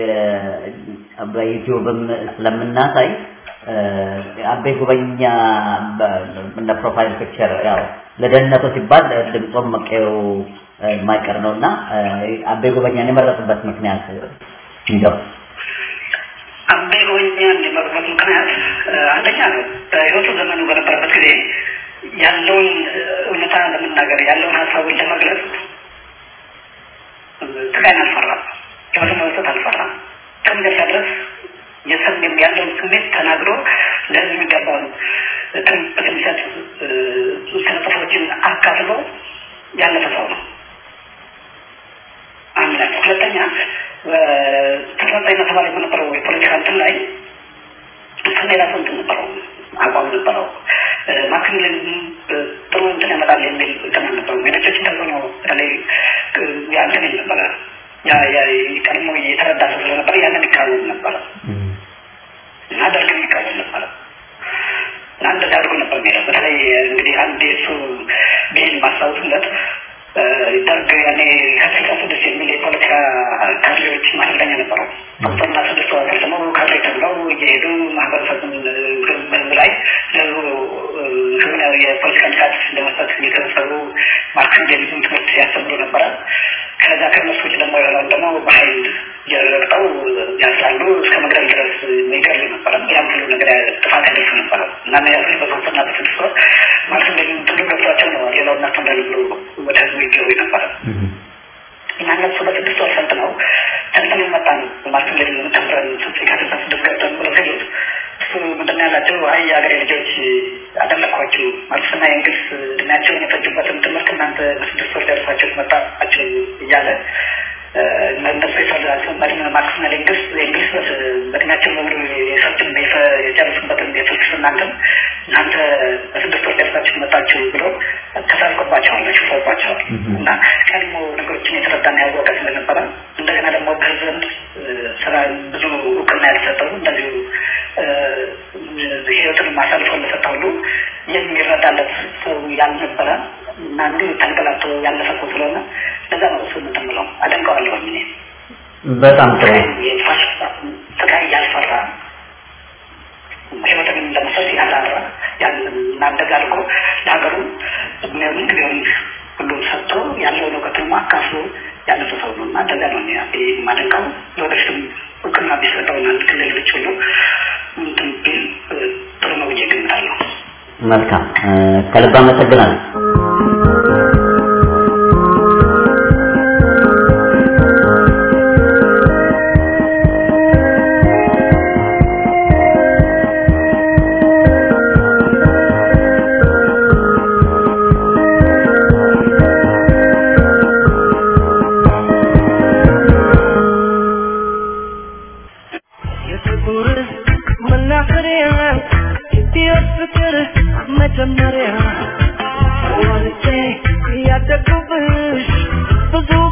በዩቲዩብም ስለምናሳይ አቤ ጉበኛ እንደ ፕሮፋይል ፒክቸር ያው ለደህንነቱ ሲባል ድምጾም መቀየሩ የማይቀር ነውና አቤ ጉበኛን የመረጡበት ምክንያት እንደው አቤ ጉበኛን የመረጡበት ምክንያት አንደኛ በህይወቱ ዘመኑ በነበረበት ጊዜ ያለውን እውነታ ለመናገር ያለውን ሀሳቡን ለመግለጽ ትጋይ አልፈራም የሆነ መስጠት አልፈራም ከመጨረሻ ድረስ የሰም ያለውን ስሜት ተናግሮ ለህዝብ የሚገባውን ትምህርት የሚሰጥ ስነጥፎችን አካፍሎ ያለፈ ሰው ነው አንድ ላይ ሁለተኛ በተፈጣሪ ተባለ በነበረው የፖለቲካ እንትን ላይ ሌላ ሰው እንትን ነበረው አቋም ነበረው ማክሲመም ጥሩ እንትን ያመጣል የሚል እንትን ነበረው ሜቶች ተዘኖ ላይ ያንተን ነበረ ያ ያ ቀድሞ የተረዳ ሰው ስለነበረ ያንን ይቃወም ነበር እና ደርግ ይቃወም ነበር እና እንደዛ አድርጎ ነበር የሚለው በተለይ እንግዲህ አንድ እሱ ቤን ማስታወስለት ደርግ ያኔ ከአስራ ስድስት የሚል የፖለቲካ ካድሬዎች ማሰልጠኛ ነበረው። ቁጥርና ስድስት ወር ደግሞ ካድሬ ተብለው እየሄዱ ማህበረሰቡን በህዝብ ላይ ህዝባዊ የፖለቲካ ንቃት ለመስጠት እየተሰሩ ማርክሲዝም ሌኒኒዝም ትምህርት ያስተምሩ ነበረ። ከዛ ከነሱ ውጭ ደግሞ የሆነው ደግሞ በኃይል እየረግጠው ያስራሉ እስከ መግደል ድረስ የሚገርም ነበረ። ያም ሁሉ ነገር ጥፋት ያደርሱ ነበረ እና ያስል በሶስትና በስድስት ወር ማርክሲዝም ሌኒኒዝም ትምህርት ገብቷቸው ነው ሌላው እናስተምራለን ብሎ ወደ ህዝቡ ይገቡ ነበረ። እና እነሱ በስድስት ወር ሰልጥነው ሰልጥነው መጣን ማርክሲዝም ሌኒኒዝም ተምረን ስንት ስድስት ገብተን ብለው ሲሉት እሱ ምንድን ያላቸው አይ የሀገሬ ልጆች አደለኳችሁ ማርክስና የእንግሊዝ እድሜያቸውን የፈጁበትን ትምህርት እናንተ በስድስት ወር ደርሳችሁ መጣችሁ እያለ እነሱ የፈላቸው ማርክስና የእንግሊዝ የእንግሊዝ በእድሜያቸው በሙሉ የሰጡን የጨረሱበትን የፍልስፍና እንትን እናንተ በስድስት ወር ደርሳችሁ መጣችሁ ብሎ ተሳልቆባቸዋል ሽፎባቸዋል። እና ቀድሞ ነገሮችን የተረዳና ያወቀ ስለነበረ እንደገና ደግሞ በህዝብ ዘንድ ስራ ብዙ እውቅና ያልሰጠው እንደዚሁ ህይወትን ማሳልፎ ለሰጠው ሁሉ የሚረዳለት ሰው ያልነበረ እና እንዲሁ ተንቀላቶ ያለፈው ስለሆነ ለዛ ነው እሱ የምትምለው አደንቀዋለሁ። እኔ በጣም ጥሩ ተቃይ ያልፈራ ህይወትን እንደመሰል ያላራ ያን እናንደጋ አድርጎ ለሀገሩ ምን ቢሆን ሁሉም ሰጥቶ ያለውን እውቀቱን ማካፍሎ ያለፈ ሰው ነው እና እንደዛ ነው እኔ የማደንቀው። ለወደፊትም እውቅና ቢሰጠውና ለሌሎች ሁሉ ጥሩ ነው ብዬ እገምታለሁ። መልካም ከልብ አመሰግናለሁ። መጀመሪያ ወልጄ ያደግኩብሽ ብዙ